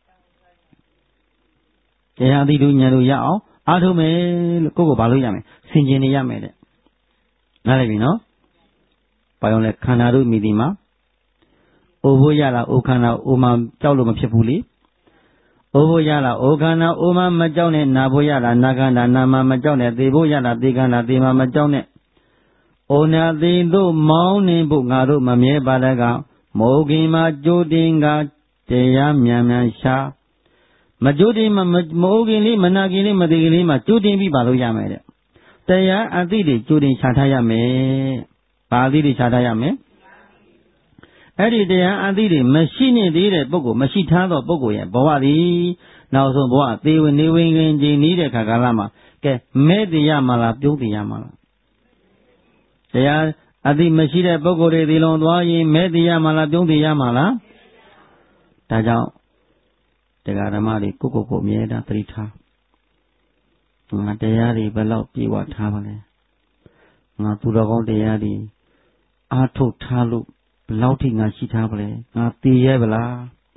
[SPEAKER 1] တရားသိတို့ဉာဏ်တို့ရအောင်အားထုတ်မယ်လို့ကိုယ့်ကိုပါလို့ရမယ်ဆင်ခြင်နေရမယ်တဲ့နားလည်ပြီနော်ဘာကြောင့်လဲခန္ဓာတို့မိဒီမှာအိုဖို့ရလားအိုခန္ဓာအိုမှကြောက်လို့မဖြစ်ဘူးလေအိုဖို့ရလားအိုခန္ဓာအိုမှမကြောက်နဲ့နာဖို့ရလားနာခန္ဓာနာမှမကြောက်နဲ့သေဖို့ရလားသေခန္ဓာသေမှမကြောက်နဲ့အိုနာသေတို့မောင်းနေဖို့ငါတို့မမြဲပါတဲ့ကောင်မိုးခင်မှာကြိုတင်ကတရားမြန်မြန်ရှာမမကြိုးတင်မမိုးကင်းလေးမနာကင်းလေးမသေးကလေးမှာကြိုးတင်ပြီးပါလို့ရမယ်တဲ့တရားအသိတွေကြိုးတင်ချထားရမယ်ဘာအသိတွေချထားရမယ်အဲ့ဒီတရားအသိတွေမရှိနေသေးတဲ့ပုဂ္ဂိုလ်မရှိထားသောပုဂ္ဂိုလ်ရဲ့ဘဝသည်နောက်ဆုံးဘဝသေဝင်နေဝင်ခင်ချိန်နေတဲ့ခါကာလမှာကဲမဲ့တည်ရမှာလားပြုံးတည်ရမှာလားတရားအသိမရှိတဲ့ပုဂ္ဂိုလ်တွေဒီလုံးသွားရင်မဲ့တည်ရမှာလားပြုံးတည်ရမှာလားဒါကြောင့်တရားဓမ္မတွေကိုကိုကိုအမြဲတမ်းသတိထားငါတရားတွေဘယ်လောက်ပြေဝထားပါလဲငါသူတော်ကောင်းတရားတွေအားထုတ်ထားလို့ဘယ်လောက်ထိငါရှိထားပါလဲငါသိရဲဗလား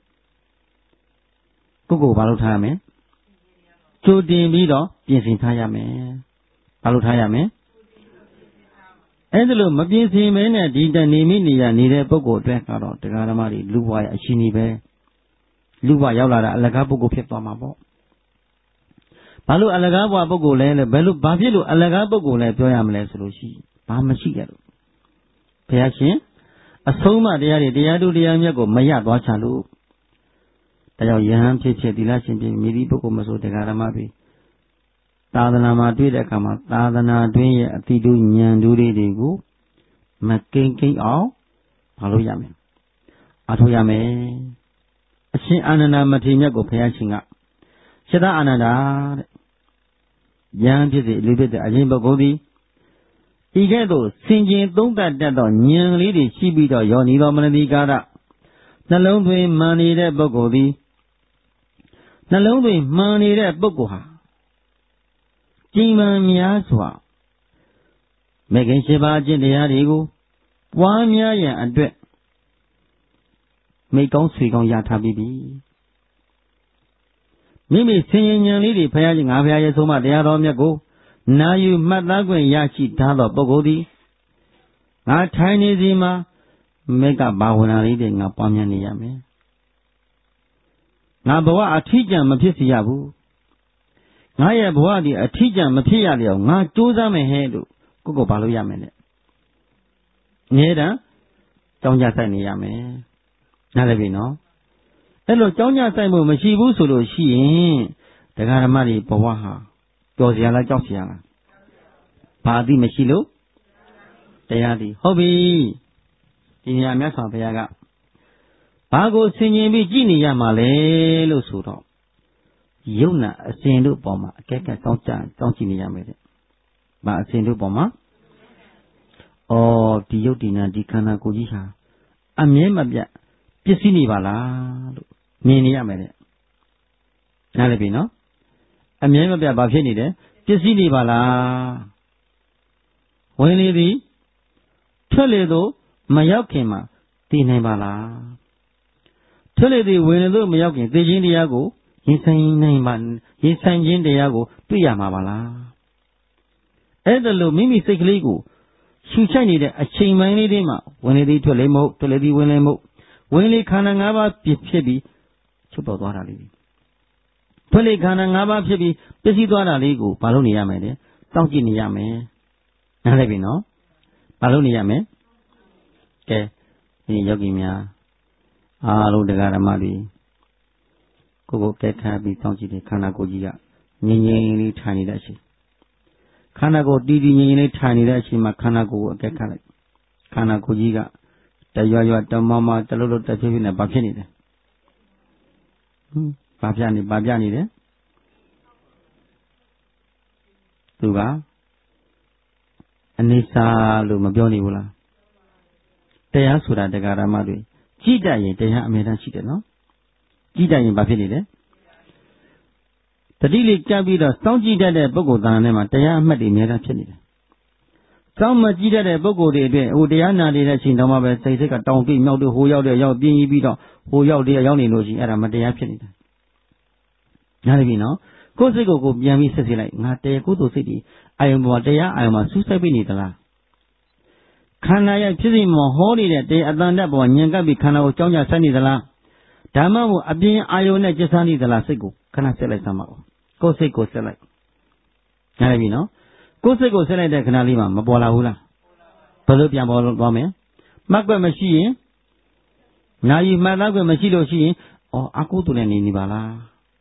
[SPEAKER 1] ကိုကိုဘာလို့ထားရမလဲကြိုတင်ပြီးတော့ပြင်ဆင်ထားရမယ်ဘာလို့ထားရမလဲအဲ့ဒါလို့မပြင်ဆင်မဲနဲ့ဒီတနေမိနေရနေတဲ့ပုဂ္ဂိုလ်အတွက်ကတော့တရားဓမ္မတွေလူဘဝရဲ့အရှင်ကြီးပဲလူဘဝရောက်လာတာအလကားပုဂ္ဂိုလ်ဖြစ်သွားမှာပေါ့ဘာလို့အလကားဘဝပုဂ္ဂိုလ်လဲလဲဘယ်လိုဘာဖြစ်လို့အလကားပုဂ္ဂိုလ်လဲပြောရမလဲဆိုလို့ရှိဘာမရှိကြလို့ဘုရားရှင်အဆုံးမတရားတွေတရားသူတရားမြတ်ကိုမရသွားချလို့ဒါကြောင့်ယဟန်ဖြစ်ဖြစ်သီလရှင်ဖြစ်မိသည့်ပုဂ္ဂိုလ်မဆိုတရားဓမ္မတွေသာသနာမှာတွေ့တဲ့အခါမှာသာသနာတွင်းရဲ့အတိတုဉာဏ်တူတွေကိုမကိမ့်ကိမ့်အောင်ဘာလို့ရမလဲအားထုတ်ရမယ်အရှင်အာနန္ဒမထေရမြတ်ကိုဘုရားရှင်ကရှသအာနန္ဒာတဲ့ယဟန်ဖြစ်စေလူဖြစ်တဲ့အရင်ပုဂ္ဂိုလ်သည်ဤကဲ့သို့ဆင်ခြင်သုံးသပ်တတ်သောဉာဏ်လေးတွေရှိပြီးတော့ယောနီတော်မနတိကာရနှလုံးသွင်းမှန်နေတဲ့ပုဂ္ဂိုလ်သည်နှလုံးသွင်းမှန်နေတဲ့ပုဂ္ဂိုလ်ဟာကြည်မှန်များစွာမေခင်ရှိပါခြင်းတရားတွေကိုပွားများရန်အတွက်မိကောင်းဆွေကောင်းရထားပြီးပြီမိမိဆင်ញဉာဏ်လေးတွေဖရာကြီးငါဖရာရဲ့ဆုံးမတရားတော်မြတ်ကိုနာယူမှတ်သားခွင့်ရရှိထားသောပုဂ္ဂိုလ်သည်ငါထိုင်နေစီမှာမေကဘာဝနာလေးတွေငါပွားများနေရမယ်ငါဘဝအထီးကျန်မဖြစ်စေရဘူးငါရဲ့ဘဝဒီအထီးကျန်မဖြစ်ရလေအောင်ငါကြိုးစားမယ်ဟဲ့လို့ကိုကိုဘာလို့ရမယ်လဲငဲတမ်းကြောင်းကြဆိုင်နေရမယ်နားလည်ပြီနော်အဲ့လိုကြောင်းကြဆိုင်မှုမရှိဘူးဆိုလို့ရှိရင်တရားဓမ္မတွေဘဝဟာကြော်စရာလားကြောက်စရာလားဘာသိမရှိလို့တရားသည်ဟုတ်ပြီဒီနေရာမြတ်စွာဘုရားကဘာကိုဆင်ခြင်ပြီးကြည်နေရမှာလဲလို့ဆိုတော့ယုံနာအစဉ်တို့ပေါ်မှာအကဲကဲတောင်းကြတောင်းကြည့်နေရမယ်တဲ့။ဘာအစဉ်တို့ပေါ်မှာအော်ဒီယုတ်ဒီနာဒီခန္ဓာကိုယ်ကြီးဟာအမြဲမပြတ်ပစ္စည်းနေပါလားလို့မြင်နေရမယ်တဲ့။နားလည်ပြီနော်။အမြဲမပြတ်ဘာဖြစ်နေတယ်ပစ္စည်းနေပါလား။ဝင်လေသည်ထွက်လေသို့မရောက်ခင်မှာသိနိုင်ပါလား။ထွက်လေသည်ဝင်လေသို့မရောက်ခင်သိခြင်းတရားကိုရင်ဆိုင်နိုင်ပါရင်ဆိုင်ခြင်းတရားကိုတွေ့ရမှာပါလားအဲ့ဒါလို့မိမိစိတ်ကလေးကိုရှူချိုက်နေတဲ့အချိန်ပိုင်းလေးတွေမှာဝင်လေသည်ထွက်လေမဟုတ်ထွက်လေသည်ဝင်လေမဟုတ်ဝင်လေခန္ဓာ၅ပါးဖြစ်ဖြစ်ပြီးချုပ်ပေါ်သွားတာလေးထွက်လေခန္ဓာ၅ပါးဖြစ်ပြီးပျက်စီးသွားတာလေးကိုဘာလို့နေရမလဲတောင့်ကြည့်နေရမယ်နားလည်ပြီနော်ဘာလို့နေရမလဲကဲဒီယောဂီများအားလုံးတရားဓမ္မတွေကိုကိုကဲခါပြီးစောင့်ကြည့်တယ်ခန္ဓာကိုယ်ကြီးကငြိမ်ငြိမ်လေးထိုင်နေတဲ့အချိန်ခန္ဓာကိုယ်တည်တည်ငြိမ်ငြိမ်လေးထိုင်နေတဲ့အချိန်မှာခန္ဓာကိုယ်ကိုအကဲခတ်လိုက်ခန္ဓာကိုယ်ကြီးကတရွရွတမမတလို့လို့တဖြစ်ဖြစ်နေဘာဖြစ်နေလဲဟွန်းဘာပြနေဘာပြနေတယ်သူကအနေစာလို့မပြောနေဘူးလားတရားဆိုတာတရားဓမ္မတွေကြည့်တတ်ရင်တရားအမြဲတမ်းရှိတယ်နော်ကြည့်တတ်ရင်ဘာဖြစ်နေလဲတတိလေးကြပြီးတော့စောင့်ကြည့်တတ်တဲ့ပုဂ္ဂိုလ်သားနဲ့မှာတရားအမှတ်တွေအများကြီးဖြစ်နေတယ်စောင့်မကြည့်တတ်တဲ့ပုဂ္ဂိုလ်တွေအတွက်ဟိုတရားနာနေတဲ့အချိန်တောင်မှပဲစိတ်စိတ်ကတောင်တိမြောက်တွေဟိုရောက်တဲ့ရောက်ပြင်းပြီးတော့ဟိုရောက်တဲ့ရောက်နေလို့ရှိရင်အဲ့ဒါမတရားဖြစ်နေတယ်နားလည်ပြီနော်ကိုယ်စိတ်ကိုကိုပြန်ပြီးဆက်စစ်လိုက်ငါတရားကိုယ်သို့စိတ်ဒီအာယုံပေါ်တရားအာယုံမှာစူးစိုက်ပြီးနေသလားခန္ဓာရဲ့ဖြစ်စီမှာဟောနေတဲ့တရားအတန်တတ်ပေါ်ညံကပ်ပြီးခန္ဓာကိုကြောင်းကြဆက်နေသလားဓမ္မကိုအပြင်အာယုံနဲ့ကျဆန်းနေသလားစိတ်ကိုခဏဆက်လိုက်စမ်းပါဦးကိုယ်စိတ်ကိုဆက်လိုက်နားလည်ပြီနော်ကိုယ်စိတ်ကိုဆက်လိုက်တဲ့ခဏလေးမှာမပေါ်လာဘူးလားဘယ်လိုပြန်ပေါ်သွားမလဲမှတ်ွက်မရှိရင်နာယီမှတ်သားွက်မရှိလို့ရှိရင်အော်အကုသိုလ်နဲ့နေနေပါလား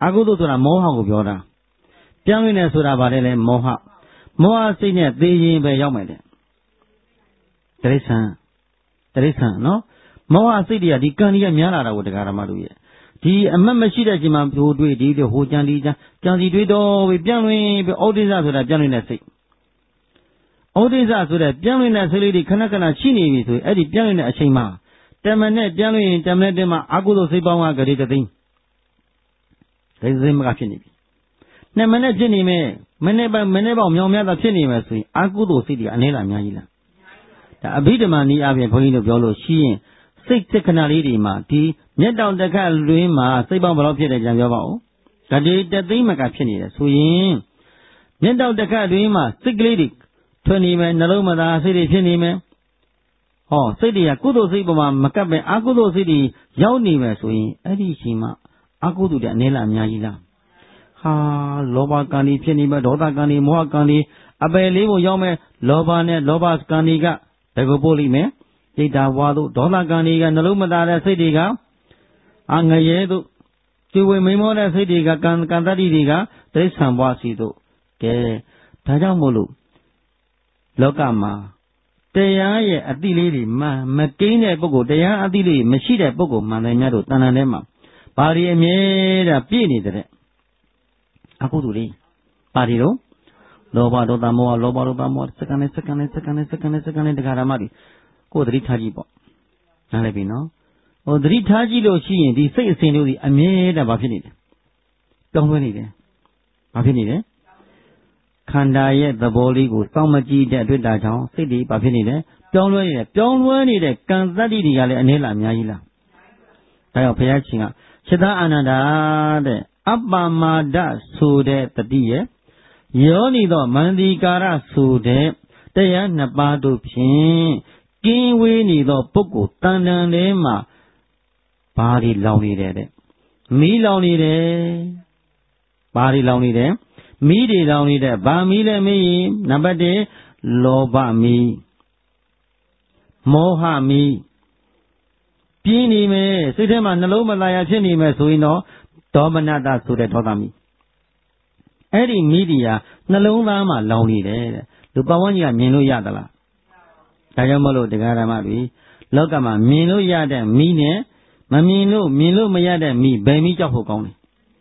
[SPEAKER 1] အာဟုတုဆိုတာမောဟကိုပြောတာပြောင်းလဲနေဆိုတာဗါတယ်လေမောဟမောဟစိတ်နဲ့သိရင်ပဲရောက်မယ်တဲ့တိရစ္ဆာန်တိရစ္ဆာန်နော်မောဟစိတ်တွေကဒီကံကြီးကများလာတာကိုတရားဓမ္မတို့ရဲ့ဒီအမတ်မရှိတဲ့အချိန်မှာဟိုတွေ့ဒီဟိုကြံဒီကြံကြံစီတွေ့တော့ပြီးပြောင်းလဲပြီးဩဒိစ္စဆိုတာပြောင်းလဲတဲ့စိတ်ဩဒိစ္စဆိုတဲ့ပြောင်းလဲတဲ့စိတ်လေးတွေခဏခဏရှိနေပြီဆိုရင်အဲ့ဒီပြောင်းလဲတဲ့အချိန်မှာတမနဲ့ပြောင်းလဲရင်တမနဲ့တည်းမှာအကုသိုလ်စိတ်ပေါင်းကဂရေတသိန်းဂရေသိန်းမကဖြစ်နေပြီနှစ်မနဲ့ဖြစ်နေမယ်မနေ့ပိုင်းမနေ့ပေါင်းမြောင်များသာဖြစ်နေမယ်ဆိုရင်အကုသိုလ်စိတ်တွေအနေလာအများကြီးလားဒါအဘိဓမ္မာနည်းအပြင်ဘုန်းကြီးတို့ပြောလို့ရှိရင်စိတ်တက္ကနာလေးတွေမှာဒီမျက်တောင်တစ်ခါလွင်းမှာစိတ်ပေါင်းဘယ်လောက်ဖြစ်တယ်ကြံပြောပါဦးဂရေတသိန်းမကဖြစ်နေတယ်ဆိုရင်မျက်တောင်တစ်ခါလွင်းမှာစိတ်ကလေးတွေထွင်နေမယ်နှလုံးမသားစိတ်တွေဖြစ်နေမယ်ဟောစိတ်တွေကကုသိုလ်စိတ်ပေါ်မှာမကပ်ပဲအကုသိုလ်စိတ်တွေရောက်နေမယ်ဆိုရင်အဲ့ဒီချိန်မှာအကုသိုလ်တွေအနေလာအများကြီးလားဟာလောဘကံဒီဖြစ်နေမယ်ဒေါသကံဒီမောဟကံဒီအပယ်လေးကိုရောက်မယ်လောဘနဲ့လောဘကံဒီကဘယ်ကိုပို့လိမ့်မယ်စိတ်ဓာဝါတို့ဒေါသကံဒီကနှလုံးမသားတဲ့စိတ်တွေကအငရဲတို့ကျွေဝေမိန်မောတဲ့စိတ်တွေကကံကံတတ္တိတွေကတိရစ္ဆာန်ဘွားစီတို့ကဲဒါကြောင့်မို့လို့လောကမှာတရားရဲ့အတိလေးတွေမမကိန်းတဲ့ပုဂ္ဂိုလ်တရားအတိလေးမရှိတဲ့ပုဂ္ဂိုလ်မှန်တယ်များတို့တဏ္ဍာထဲမှာဘာဒီအမြဲတမ်းပြည့်နေတဲ့အကုသိုလ်လေးဘာဒီတော့လောဘဒေါသမောဟလောဘဒေါသမောဟစက္ကန့်နဲ့စက္ကန့်နဲ့စက္ကန့်နဲ့စက္ကန့်နဲ့စက္ကန့်နဲ့တရားဓမ္မတွေကိုယ်သတိထားကြည့်ပေါ့နားလည်ပြီနော်ဟိုသတိထားကြည့်လို့ရှိရင်ဒီစိတ်အစဉ်တို့ဒီအမြဲတမ်းဘာဖြစ်နေလဲပြောင်းလဲနေတယ်ဘာဖြစ်နေလဲခန္ဓာရဲ့သဘောလေးကိုစောင့်မကြည့်တဲ့အတွက်ဒါကြောင့်စိတ်တွေဘာဖြစ်နေလဲပြောင်းလဲနေတယ်ပြောင်းလဲနေတဲ့ကံတတ္တိတွေကလည်းအနေလာအများကြီးလားဒါကြောင့်ဘုရားရှင်ကစိတ္တအာနန္ဒာတဲ့အပ္ပမာဒဆိုတဲ့တတိရဲ့ယောနီသောမန္တိကာရဆိုတဲ့တရားနှစ်ပါးတို့ဖြင့်ကင်းဝေးနေသောပုဂ္ဂိုလ်တန်တန်ထဲမှာဘာတွေလောင်နေတယ်တဲ့မီးလောင်နေတယ်ဘာတွေလောင်နေတယ်မီးတွေလောင်နေတဲ့ဗာမီးလည်းမီးနံပါတ်တစ်လောဘမီးမောဟမီးပြင်းနေမယ်စိတ်ထဲမှာနှလုံးမသားရဖြစ်နေမယ်ဆိုရင်တော့ဒေါမနတဆိုတဲ့ဒေါသမီးအဲ့ဒီမီးတွေဟာနှလုံးသားမှာလောင်နေတယ်တဲ့လူပဝန်းကြီးကမြင်လို့ရသလားဒါကြောင့်မလို့တရားဓမ္မတွေလောကမှာမြင်လို့ရတဲ့မီးနဲ့မမြင်လို့မြင်လို့မရတဲ့မီးဘယ်မီးကြောက်ဖို့ကောင်းလဲ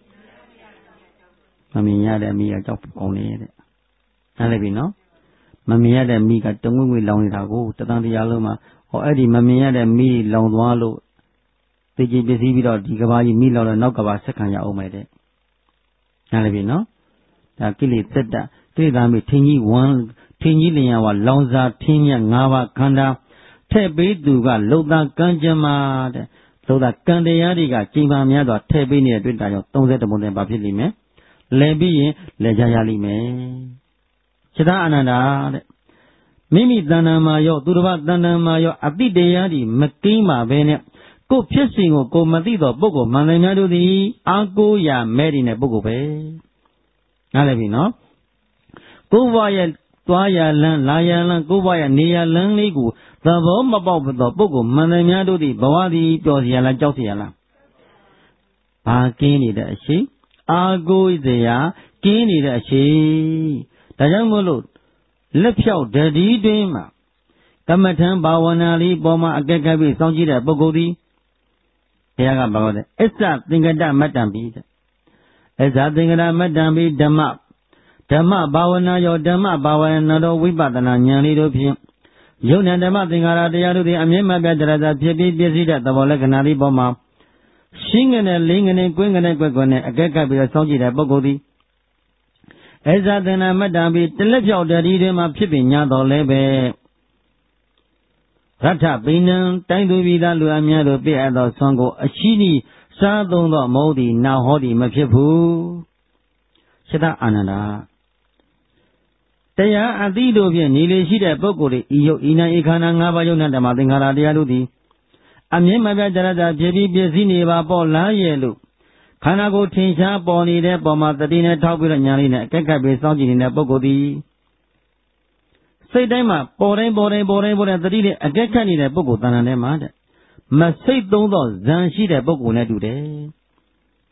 [SPEAKER 1] မမြင်ရတဲ့မိကကြောက်ပေါင်းနေတဲ့နားလည်ပြီနော်မမြင်ရတဲ့မိကတငွေ့ငွေ့လောင်နေတာကိုတသံတရားလုံးမှာဟောအဲ့ဒီမမြင်ရတဲ့မိလောင်သွားလို့သိကြည်ပစ္စည်းပြီးတော့ဒီကဘာကြီးမိလောင်တော့နောက်ကဘာဆက်ခံရအောင်မယ်တဲ့နားလည်ပြီနော်ဒါကိလေသက်တကိလေသာမိထင်ကြီးဝမ်းထင်ကြီးလျင်ဝါလောင်စာထင်းမြတ်၅ပါးခန္ဓာထည့်ပေးသူကလုံသားကံကြမ္မာတဲ့လုံသားကံတရားတွေကကျင့်ပါများစွာထည့်ပေးနေတဲ့တွေ့တာကြောင့်၃၁ပုံနဲ့ဘာဖြစ်လိမ့်မယ်လဲပြီးရင်လဲကြရလိမ့်မယ်စိတ္တအာနန္ဒာတဲ့မိမိတဏ္ဍာမှာရောသူတစ်ပါးတဏ္ဍာမှာရောအတိတရားဒီမကိန်းပါပဲနဲ့ကိုယ်ဖြစ်စဉ်ကိုကိုမသိတော့ပုဂ္ဂိုလ်မှန်တယ်များတို့သည်အာကိုရမဲဒီနဲ့ပုဂ္ဂိုလ်ပဲနားလည်ပြီနော်ကိုယ်ဘဝရဲ့သွားရလန်းလာရလန်းကိုယ်ဘဝရဲ့နေရလန်းလေးကိုသဘောမပေါက်တော့ပုဂ္ဂိုလ်မှန်တယ်များတို့သည်ဘဝသည်ပျော်เสียလားကြောက်เสียလားဘာကင်းနေတဲ့အရှိအာကိုစရာကင်းနေတဲ့အရှိဒါကြောင့်မို့လို့လက်ဖြောက်တတိတွင်မှာကမ္မထံဘာဝနာလေးပေါ်မှာအကဲခတ်ပြီးစောင့်ကြည့်တဲ့ပုဂ္ဂိုလ်သည်ဘုရားကဘာလို့လဲအစ္ဆသင်္ကတမတ္တံပိတဲ့အစ္ဆသင်္ကတမတ္တံပိဓမ္မဓမ္မဘာဝနာရောဓမ္မဘာဝနာတော်ဝိပဿနာဉာဏ်လေးတို့ဖြင့်ယုံနဲ့ဓမ္မသင်္ခါရတရားတို့သည်အမြဲမှပြကြရတာဖြစ်ပြီးပြည့်စည်တဲ့သဘောလက္ခဏာလေးပေါ်မှာရှင်းငနဲ့လင်းငနဲ့ကွင်းငနဲ့ကွက်ကွက်နဲ့အကဲခတ်ပြီးတော့စောင့်ကြည့်တဲ့ပုဂ္ဂိုလ်သည်အစ္ဆသင်္ကတမတ္တံပိတလက်ဖြောက်တတိတွင်မှာဖြစ်ပြီးညာတော်လဲပဲရထပိဏံတိုင်းသူပြည်သားလူအများတို့ပြည့်အပ်သောဆွမ်းကိုအရှိနီစားသုံးသောမဟုတ်သည်နာဟောသည်မဖြစ်ဘူးစိတ္တအာနန္ဒာတရားအသိတို့ဖြင့်နေလေရှိတဲ့ပုဂ္ဂိုလ်၏ဤယုတ်ဤနာဤခန္ဓာ၅ပါးယုတ်နဲ့ဓမ္မသင်္ခါရတရားတို့သည်အမြဲမပြတ်ကြရတာဖြစ်ပြီးပြည့်စည်နေပါပေါ်လားရဲ့လို့ခန္ဓာကိုယ်ထင်ရှားပေါ်နေတဲ့ပေါ်မှာတတိနဲ့ထောက်ပြီးတော့ညာလေးနဲ့အကက်ခတ်ပြီးစောင့်ကြည့်နေတဲ့ပုဂ္ဂိုလ်သည်စိတ်တိုင်းမှာပေါ်တိုင်းပေါ်တိုင်းပေါ်တိုင်းပေါ်တိုင်းတတိနဲ့အကက်ခတ်နေတဲ့ပုဂ္ဂိုလ်တဏ္ဍာထဲမှာတဲ့မစိတ်သုံးသောဇံရှိတဲ့ပုဂ္ဂိုလ်နဲ့တူတယ်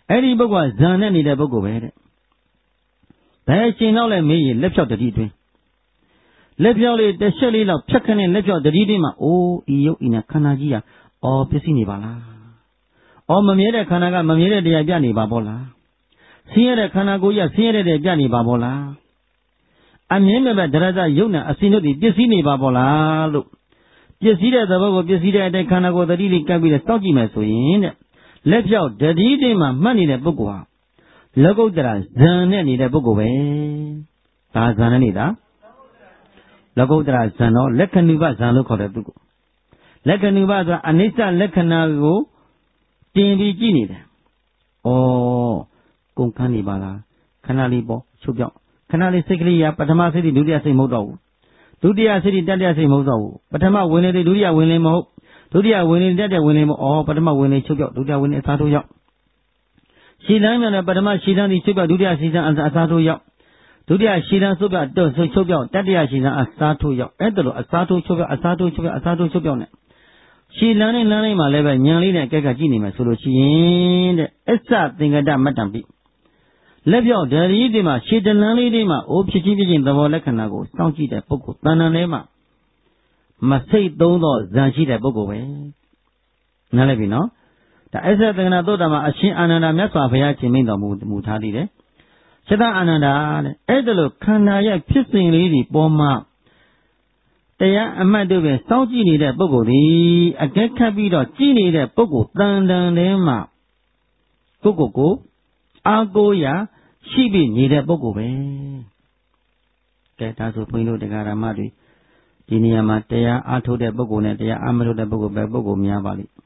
[SPEAKER 1] အဲ့ဒီပုဂ္ဂိုလ်ကဇံနဲ့နေတဲ့ပုဂ္ဂိုလ်ပဲတဲ့ဘယ်အချိန်တော့လဲမေးရင်လက်ဖြောက်တတိတွင်လက်ဖြောက်လေးတစ်ချက်လေးလောက်ဖြတ်ခနဲ့လက်ဖြောက်တတိတွင်မှာအိုးဤယုတ်ဤနဲ့ခန္ဓာကြီးဟာအော်ပစ္စည်းနေပါလားအော်မမြဲတဲ့ခန္ဓာကမမြဲတဲ့တရားပြနေပါဘောလားဆင်းရဲတဲ့ခန္ဓာကိုယ်ကြီးဆင်းရဲတဲ့ပြနေပါဘောလားအမြဲမဲ့ဒရဇယုတ်နဲ့အစဉ်တို့ဒီပစ္စည်းနေပါဘောလားလို့ပစ္စည်းတဲ့သဘောကိုပစ္စည်းတဲ့အတိုင်းခန္ဓာကိုယ်တတိလေးကပ်ပြီးတော့စောင့်ကြည့်မယ်ဆိုရင်တဲ့လက်ဖြောက်တတိတွင်မှာမှတ်နေတဲ့ပုဂ္ဂိုလ်ဟာလောကုတ္တရာဇံနဲ့နေတဲ့ပုဂ္ဂိုလ်ပဲဒါဇံနဲ့နေတာလောကုတ္တရာဇံတော့လက္ခဏုပဇံလို့ခေါ်တဲ့ပုဂ္ဂိုလ်လက္ခဏုပဆိုတာအနိစ္စလက္ခဏာကိုတင်ပြီးကြည့်နေတယ်ဩကုန်ခန်းနေပါလားခဏလေးပေါ့ချုပ်ပြောက်ခဏလေးစိတ်ကလေးရပထမစိတ်ဒုတိယစိတ်မဟုတ်တော့ဘူးဒုတိယစိတ်တတိယစိတ်မဟုတ်တော့ဘူးပထမဝင်လေဒုတိယဝင်လေမဟုတ်ဒုတိယဝင်လေတတိယဝင်လေမဟုတ်ဩပထမဝင်လေချုပ်ပြောက်ဒုတိယဝင်လေအစားထိုးရောက်ရှည်တန်းမြန်တဲ့ပထမရှည်တန်းဒီချုပ်ပြောက်ဒုတိယရှည်တန်းအစားထိုးရောက်ဒုတိယရှည်တန်းချုပ်ပြောက်တော့ချုပ်ပြောက်တတိယရှည်တန်းအစားထိုးရောက်အဲ့ဒါလိုအစားထိုးချုပ်ပြောက်အစားထိုးချုပ်ပြောက်အစားထိုးချုပ်ပြောက်နဲ့ရှည်လန်းနဲ့လန်းလေးမှာလည်းပဲညံလေးနဲ့အကက်ကကြည့်နေမယ်ဆိုလို့ရှိရင်တဲ့အစ္ဆသင်္ကတမတ္တံပိလက်ပြောက်ဓာရီတွေမှာရှည်တလန်းလေးတွေမှာအိုးဖြစ်ချင်းဖြစ်ချင်းသဘောလက္ခဏာကိုစောင့်ကြည့်တဲ့ပုဂ္ဂိုလ်တဏ္ဍာထဲမှာမစိတ်သုံးသောဇံရှိတဲ့ပုဂ္ဂိုလ်ပဲနားလည်ပြီနော်ဒါအစ္ဆသင်္ကတသုတ္တမှာအရှင်အာနန္ဒာမြတ်စွာဘုရားရှင်မိန့်တော်မူမူထားသေးတယ်သတ္တအာနန္ဒာတဲ့အဲ့ဒါလိုခန္ဓာရဲ့ဖြစ်စဉ်လေးတွေပေါ်မှာတရားအမှတ်တို့ပဲစောင့်ကြည့်နေတဲ့ပုဂ္ဂိုလ်ဒီအကဲခတ်ပြီးတော့ကြည့်နေတဲ့ပုဂ္ဂိုလ်တန်တန်ထဲမှာပုဂ္ဂိုလ်ကိုအာကိုရာရှိပြီးနေတဲ့ပုဂ္ဂိုလ်ပဲကဲဒါဆိုဘုန်းကြီးတို့တရားဓမ္မတွေဒီနေရာမှာတရားအားထုတ်တဲ့ပုဂ္ဂိုလ်နဲ့တရားအားမထုတ်တဲ့ပုဂ္ဂိုလ်ပဲပုဂ္ဂိုလ်များပါလိမ့်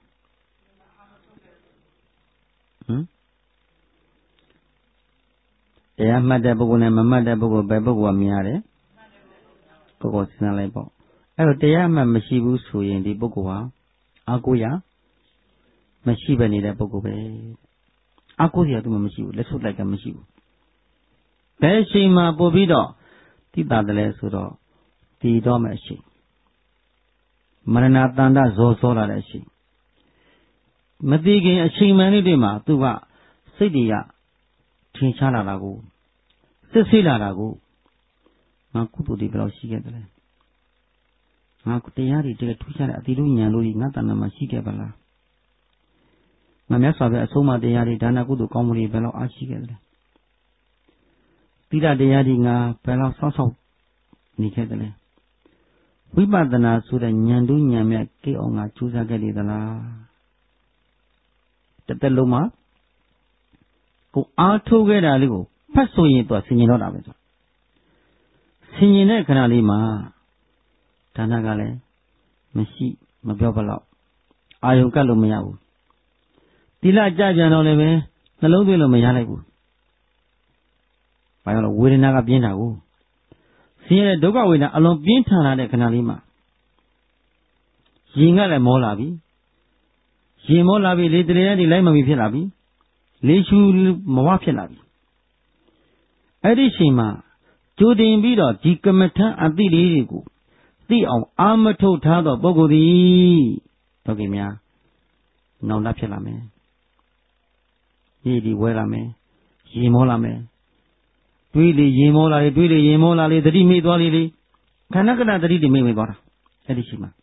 [SPEAKER 1] ဟမ်တရားမှတ်တဲ့ပုဂ္ဂိုလ်နဲ့မမှတ်တဲ့ပုဂ္ဂိုလ်ပဲပုဂ္ဂိုလ်ကများတယ်ပုဂ္ဂိုလ်စဉ်းစားလိုက်ပေါ့အဲ့တော့တရားမှမရှိဘူးဆိုရင်ဒီပုဂ္ဂိုလ်ဟာအာကိုရာမရှိပဲနေတဲ့ပုဂ္ဂိုလ်ပဲအာကိုရာသူမှမရှိဘူးလက်ဆုပ်လိုက်ကမရှိဘူးဘယ်ချိန်မှပို့ပြီးတော့တိတာတယ်လဲဆိုတော့ဒီတော့မဲ့အချိန်မရဏတန္တဇောစောလာတဲ့အချိန်မသိခင်အချိန်မှန်လေးတွေမှာသူကစိတ်တွေကထင်ရှားလာတာကိုစစ်ဆေးလာတာကိုငါကုသိုလ်တွေဘယ်လောက်ရှိခဲ့တယ်လဲငါတရားတွေတကယ်ထူးခြားတဲ့အတိတို့ဉာဏ်လို့ငါတဏ္ဍာမှာရှိခဲ့ပါလားငါမြတ်စွာဘုရားအဆုံးအမတရားတွေဒါနကုသိုလ်ကောင်းမှုတွေဘယ်လောက်အားရှိခဲ့တယ်လဲသီလတရားတွေငါဘယ်လောက်စောင့်ရှောက်နေခဲ့တယ်လဲဝိပဿနာဆိုတဲ့ဉာဏ်တို့ဉာဏ်မြတ်ကိအောင်ငါကြိုးစားခဲ့လေသလားတစ်သက်လုံးမှာကိုအားထုတ်ခဲ့တာလေးကိုဖတ်ဆိုရင်တော့ဆင်ញင်တော့တာပဲဆိုဆင်ញင်တဲ့ခဏလေးမှာဒါနကလည်းမရှိမပြောဘလောက်အာယုံကတ်လို့မရဘူးသီလကြကြံတော့လည်းပဲနှလုံးသွင်းလို့မရလိုက်ဘူးဘာလို့လဲဝေဒနာကပြင်းတာကိုဆင်းရဲတဲ့ဒုက္ခဝေဒနာအလွန်ပြင်းထန်လာတဲ့ခဏလေးမှာရင်ကလည်းမောလာပြီရင်မောလာပြီလေတရေရည်လိုက်မမီဖြစ်လာပြီလေရှူမဝဖြစ်လာပြီအဲ့ဒီချိန်မှာကြိုတင်ပြီးတော့ဒီကမ္မထအတိလေးတွေကိုသိအောင်အာမထုတ်ထားသောပုဂ္ဂိုလ်သည်တော့ကိများနောင်တဖြစ်လာမယ်ရည်ဒီဝဲလာမယ်ရင်မောလာမယ်တွေးလေရင်မောလာလေတွေးလေရင်မောလာလေသတိမေ့သွားလေလေခန္ဓာကတသတိတွေမေ့မေ့သွားတာအဲ့ဒီချိန်မှာ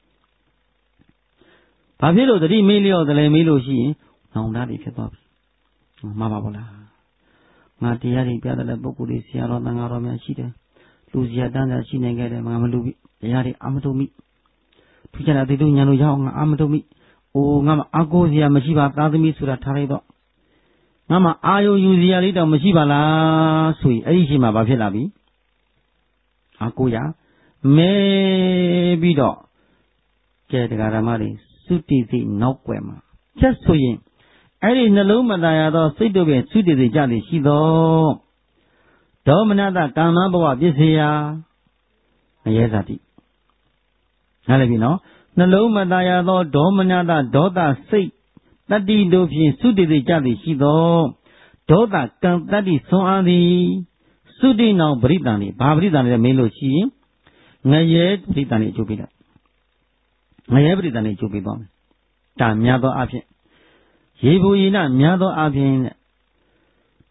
[SPEAKER 1] ဘာဖြစ်လို့သတိမေ့လျော့တယ်လဲမေးလို့ရှိရင်နောင်တတွေဖြစ်သွားပြီမှားပါဗလားငါတရားတွေပြတဲ့ပုဂ္ဂိုလ်တွေဆရာတော်သံဃာတော်များရှိတယ်လူစရာတန်းတာရှိနေခဲ့တယ်ငါမလူပြီတရားတွေအာမထုတ်မိထူးခြားတဲ့သိတို့ညာလို့ရအောင်ငါအာမထုတ်မိအိုးငါမအာကိုစရာမရှိပါသာသမီဆိုတာထားလိုက်တော့ငါမအာယုယူစရာလေးတော့မရှိပါလားဆိုရင်အဲ့ဒီချိန်မှာဘာဖြစ်လာပြီအာကိုရမဲပြီးတော့ကျဲတရားဓမ္မတွေသုတိစိနောက်ွယ်မှာချက်ဆိုရင်အဲ့ဒီနှလုံးမသားရသောစိတ်တို့ပင်သုတိစိကြသည်ရှိသောဒေါမနတကာမဘဝပစ္စယအယေဇာတိနားလည်ပြီနော်နှလုံးမသားရသောဒေါမနတဒေါသစိတ်တတ္တိတို့ဖြင့်သုတိစိကြသည်ရှိသောဒေါသကံတတ္တိဆွန်အားသည်သုတိနောင်ပရိတန်လေးဘာပရိတန်လေးမေးလို့ရှိရင်ငရဲပရိတန်လေးအကျိုးပေးတယ်ငရဲပရိတန်လေးအကျိုးပေးသွားမယ်ဒါများသောအဖြစ်ရေဘူရေနများသောအဖြစ်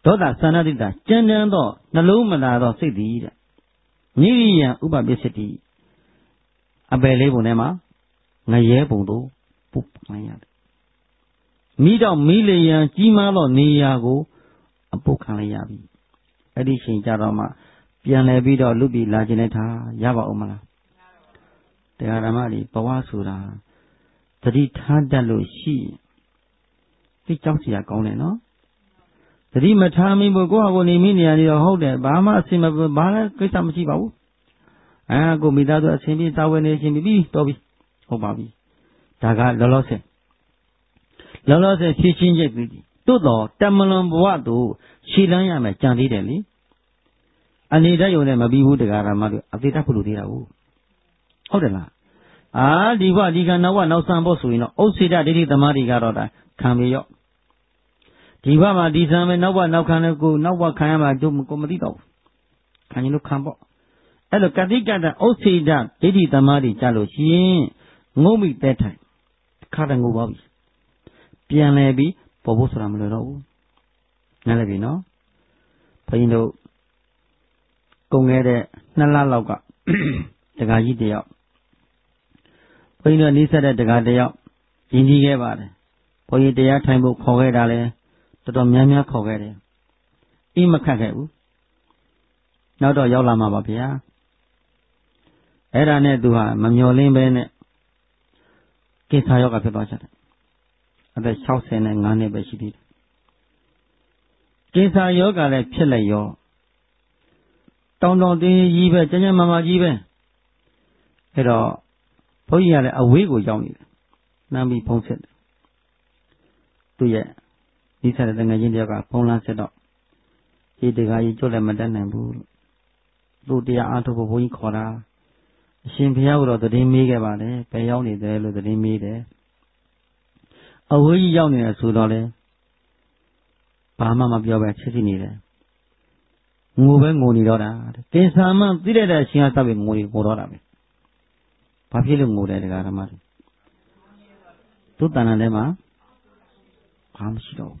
[SPEAKER 1] ဒေါသသန္တာတိတာကြမ်းတမ်းသောနှလုံးမသာသောစိတ်သည်တဲ့နိရိယံဥပပစ္စတိအပယ်လေးပုံထဲမှာငရဲပုံတို့ပုတ်မှန်ရတယ်မိတော့မိလျံကြီးမားသောနေရာကိုအပုတ်ခံလိုက်ရပြီအဲ့ဒီချိန်ကြတော့မှပြန်လဲပြီးတော့လူပြီးလာခြင်းနဲ့ထားရပါဦးမလားတရားဓမ္မတွေဘဝဆိုတာသတိထားတတ်လို့ရှိသိကြောက်စရာကောင်းတယ်နော်သတိမထားမိဘူးကိုယ့်ဟာကိုယ်နေမိနေရနေတော့ဟုတ်တယ်ဘာမှအဆင်မပြေဘာလဲကိစ္စမရှိပါဘူးအာကိုမိသားစုအဆင်ပြေသာဝယ်နေရှင်ပြီတော်ပြီဟုတ်ပါပြီဒါကလောလောဆယ်လောလောဆယ်ဖြည့်ချင်းချက်ပြီးတို့တော့တမလွန်ဘဝတို့ရှည်လန်းရမယ်ကြံသေးတယ်လေအနေတတ်ရုံနဲ့မပြီးဘူးတရားဓမ္မတို့အသေးတတ်ဖို့လိုသေးတာဟုတ်ဟုတ်တယ်လားအာဒီဘဝဒီကနောက်ဘဝနောက်ဆံဖို့ဆိုရင်တော့ဥစ္စေတဒိဋ္ဌိသမာဓိကတော့ဒါခံပြီရော့ဒီဘဝမှာဒီဆံမယ်နောက်ဘဝနောက်ခံတဲ့ကိုနောက်ဘဝခံရမှာတို့ကိုမသိတော့ဘူးခံရင်လို့ခံပေါ့အဲ့လိုကတိကတဥစ္စေတဒိဋ္ဌိသမာဓိကြလို့ရှိရင်ငုံမိတဲ့ထိုင်ခါတဲ့ငုံပါပြီပြန်လဲပြီးပေါ်ဖို့ဆိုတာမလွယ်တော့ဘူးနားလည်ပြီနော်ဘုန်းကြီးတို့ကုန်ခဲ့တဲ့နှစ်လလောက်ကတက္ကကြီးတယောက်ဘုန်းကြီးတို့နီးစပ်တဲ့တက္ကတယောက်ရင်းကြီးခဲ့ပါတယ်ဘုန်းကြီးတရားထိုင်ဖို့ခေါ်ခဲ့တာလဲတော်တော်များများခေါ်ခဲ့တယ်အိမခတ်ခဲ့ဘူးနောက်တော့ရောက်လာမှာပါဗျာအဲ့ဒါနဲ့သူဟာမမျော်လင်းပဲနဲ့ကိစ္စယောဂဖြစ်သွားကြတယ်အသက်၆၅နှစ်ပဲရှိသေးတယ်ကိစ္စယောဂလည်းဖြစ်လိုက်ရောတောင်းတောင်းတင်းကြီးပဲကျန်းကျန်းမာမာကြီးပဲအဲ့တော့ဘုန်းကြီးကလည်းအဝေးကိုရောက်နေတယ်နှမ်းပြီးဖုံးဆက်တယ်သူရဲ့ဒီဆက်တဲ့ငယ်ချင်းတယောက်ကဖုံးလန်းဆက်တော့ဒီတကားကြီးကျွတ်လည်းမတတ်နိုင်ဘူးသူတရားအားထုတ်ဖို့ဘုန်းကြီးခေါ်တာအရှင်ဘုရားကတော့သတင်းမေးခဲ့ပါတယ်ဘယ်ရောက်နေတယ်လို့သတင်းမေးတယ်အဝေးကြီးရောက်နေတယ်ဆိုတော့လေဘာမှမပြောပဲချက်စီနေတယ်ငိုပဲငိုနေတော့တာသင်္ဆာမသိတဲ့တဲ့အရှင်ကသတ်ပြီးငိုနေငိုတော့တာပဲဘာဖြစ်လို့ငိုတယ်တရားဓမ္မတွေသူ့တဏ္ဍာထဲမှာဘာမှရှိတော့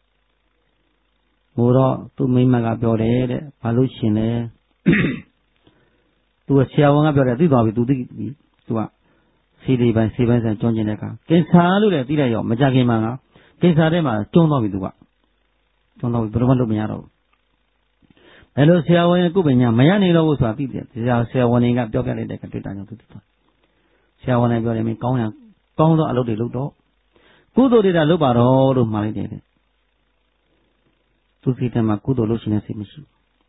[SPEAKER 1] ဘူးငိုတော့သူ့မိမကပြောတယ်တဲ့ဘာလို့ရှင်လဲသူကဆရာဝန်ကပြောတယ်သိသွားပြီသူသိပြီသူကစီဒီပိုင်းစီပိုင်းဆိုင်ကျွန်းကျင်တဲ့အခါကင်ဆာလို့လည်းသိလိုက်ရောမကြခင်မှာကကင်ဆာထဲမှာကျွန်းသွားပြီသူကကျွန်းသွားပြီဘယ်တော့မှလုပ်မရတော့ဘူးအဲလိုဆရာဝန်ရဲ့ကုပ္ပညာမရနိုင်တော့ဘူးဆိုတာသိတယ်ဆရာဆရာဝန်တွေကပြောပြလိုက်တဲ့ကတွေ့တာကြောင့်သူသိသွားဆရာဝန်တွေပြောတယ်မင်းကောင်းရကောင်းသောအလုပ်တွေလုပ်တော့ကုသိုလ်တွေတာလုပ်ပါတော့လို့မှားလိုက်တယ်တဲ့သူစိတ်ထဲမှာကုသိုလ်လုပ်ရှင်တဲ့စိတ်မရှိ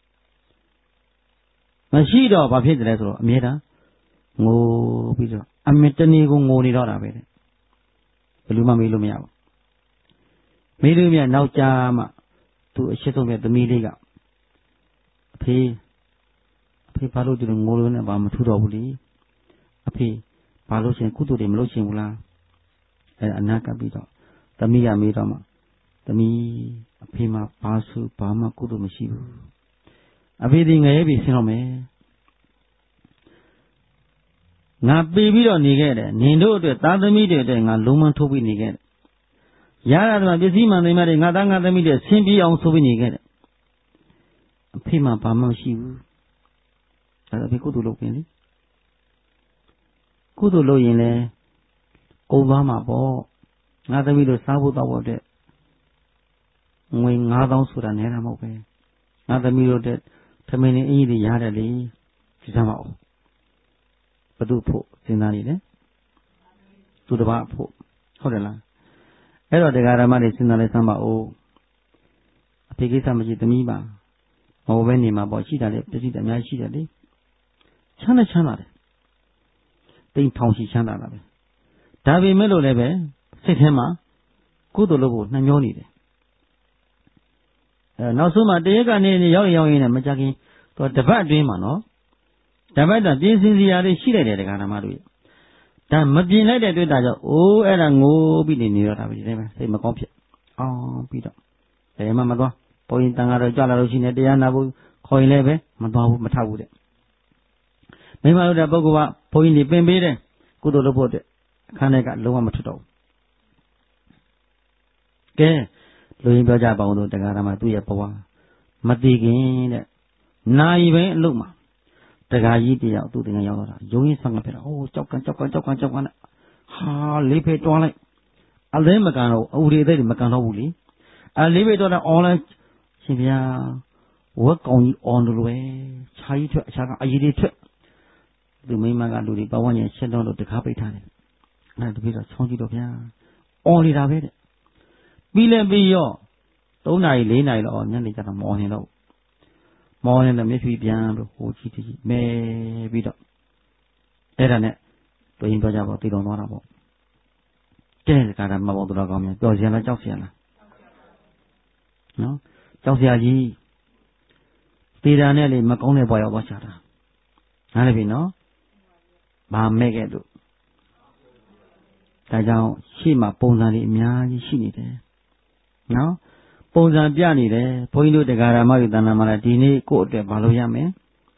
[SPEAKER 1] မရှိတော့ဘာဖြစ်တယ်လဲဆိုတော့အမြဲတမ်းငိုပြီးတော့အမေတဏီကိုငိုနေတော့တာပဲတဲ့ဘယ်လိုမှမေးလို့မရဘူးမေးလို့မရနောက်ကြမှသူအရှိဆုံးတဲ့သမီးလေးကအဖေအဖေဘာလို့ဒီလိုငိုလို့နဲ့ဘာမထူတော့ဘူးလေအဖေဘာလို့ရှင်ကုသိုလ်တွေမလုပ်ရှင်ဘူးလားအဲအနာကပ်ပြီးတော့သမီးကမေးတော့မှသမီးအဖေမှာဘာဆိုဘာမှကုသိုလ်မရှိဘူးအဖေဒီငရဲပြီဆင်းတော့မယ်ငါပေပြီးတော့နေခဲ့တယ်နင်တို့အတွက်သားသမီးတွေအတွက်ငါလုံးမထိုးပြီးနေခဲ့တယ်ရရတဲ့ပစ္စည်းမှန်သိမှတွေငါသားငါသမီးတွေဆင်းပြေးအောင်ဆိုပြီးနေခဲ့တယ်အဖေမှာဘာမှမရှိဘူးဒါအဖေကုသိုလ်လုပ်ပြင်လေကုသိုလ်လုပ်ရင်လေကုန်သွားမှာပေါ့ငါသမီးတို့စားဖို့တောက်ဖို့အတွက်ငွေငါးသောင်းဆိုတာနဲတာမဟုတ်ပဲငါသမီးတို့အတွက်ထမင်းနဲ့အင်းကြီးတွေရတယ်လေဒီစမ်းပါဦးဘု து ဖို့စဉ်းစားနေတယ်သူတစ်ပါးဖို့ဟုတ်တယ်လားအဲ့တော့တရားဓမ္မတွေစဉ်းစားလိုက်စမ်းပါဦးအဖေကိစ္စမရှိသမီးပါမဟုတ်ပဲနေမှာပေါ့ရှိတာလေပစ္စည်းအများကြီးရှိတယ်လေချမ်းသာချမ်းသာတယ်တိမ်ထောင်ရှိချမ်းသာတာပဲဒါပေမဲ့လို့လည်းပဲစိတ်ထဲမှာကုသိုလ်လုပ်ဖို့နှမျောနေတယ်အဲနောက်ဆုံးမှတရက်ကနေရောက်ရင်ရောက်ရင်လည်းမကြခင်တော့တပတ်အတွင်းမှာနော်တပတ်တော့ပြင်စင်စရာတွေရှိလိုက်တယ်တရားဓမ္မတို့ဒါမပြင်လိုက်တဲ့တွေ့တာကြောင့်အိုးအဲ့ဒါငိုပြီးနေနေတော့တာပဲဒီထဲမှာစိတ်မကောင်းဖြစ်အောင်ပြီးတော့ဘယ်မှမသွားဘုန်းကြီးတန်ဃာတော်ကြလာလို့ရှိနေတရားနာဖို့ခေါ်ရင်လည်းပဲမသွားဘူးမထဘူးတဲ့မိမတို့တဲ့ပုဂ္ဂိုလ်ကဘုန်းကြီးတွေပင်ပေးတယ်ကုသိုလ်လုပ်ဖို့တဲ့အခန်းထဲကလုံးဝမထွက်တော့ဘူးကဲလူရင်းပြောကြပါဦးလို့တရားဓမ္မသူ့ရဲ့ဘဝမတည်ခင်တဲ့နိုင်ပဲအလုပ်မှာတရားကြီးတယောက်သူ့တင်ငယ်ရောက်တော့တာယုံရင်ဆံကဖြစ်တာဟိုးကြောက်ကန်ကြောက်ကန်ကြောက်ကန်ကြောက်ကန်နဲ့ဟာလေးဖေးတွားလိုက်အလဲမကန်တော့အူတွေအသေးတွေမကန်တော့ဘူးလေအဲလေးဖေးတွားတော့အွန်လိုင်းရှင်ဗျာဝက်ကောင်ကြီးအွန်လို့ပဲခြာကြီးထွက်အခြားကအကြီးတွေထွက်သူမိမကလူတွေပတ်ဝန်းကျင်ရှင်းတော့လို့တကားပိတ်ထားတယ်အဲတပည့်တော့ဆောင်းကြည့်တော့ဗျာអော်နေတာပဲတဲ့ပြီးလဲပြီးရောသုံးနာရီလေးနာရီတော့ညနေကျတော့မော်နေတော့မော်နေတဲ့မျက်ဖြူပြန်လို့ဟိုကြည့်ကြည့်မဲပြီးတော့အဲ့ဒါနဲ့တွင်ပြောကြပေါ့တည်တော်သွားတာပေါ့တဲ့ကာရမဘောတော်ကောင်းမြန်ပျော်စရာလားကြောက်စရာလားနော်ကြောက်စရာကြီးတည်တာနဲ့လေမကောင်းတဲ့ဘွားရောက်သွားချတာနားလည်ပြီနော်ဘာမဲ့ခဲ့လို့ဒါကြောင့်ရှေ့မှာပုံစံတွေအများကြီးရှိနေတယ်နော်ပုံစံပြနေတယ်ဘုန်းကြီးတို့တရားဓမ္မတွေတဏ္ဍာမှာဒီနေ့ကိုယ့်အတွက်ဘာလို့ရမယ်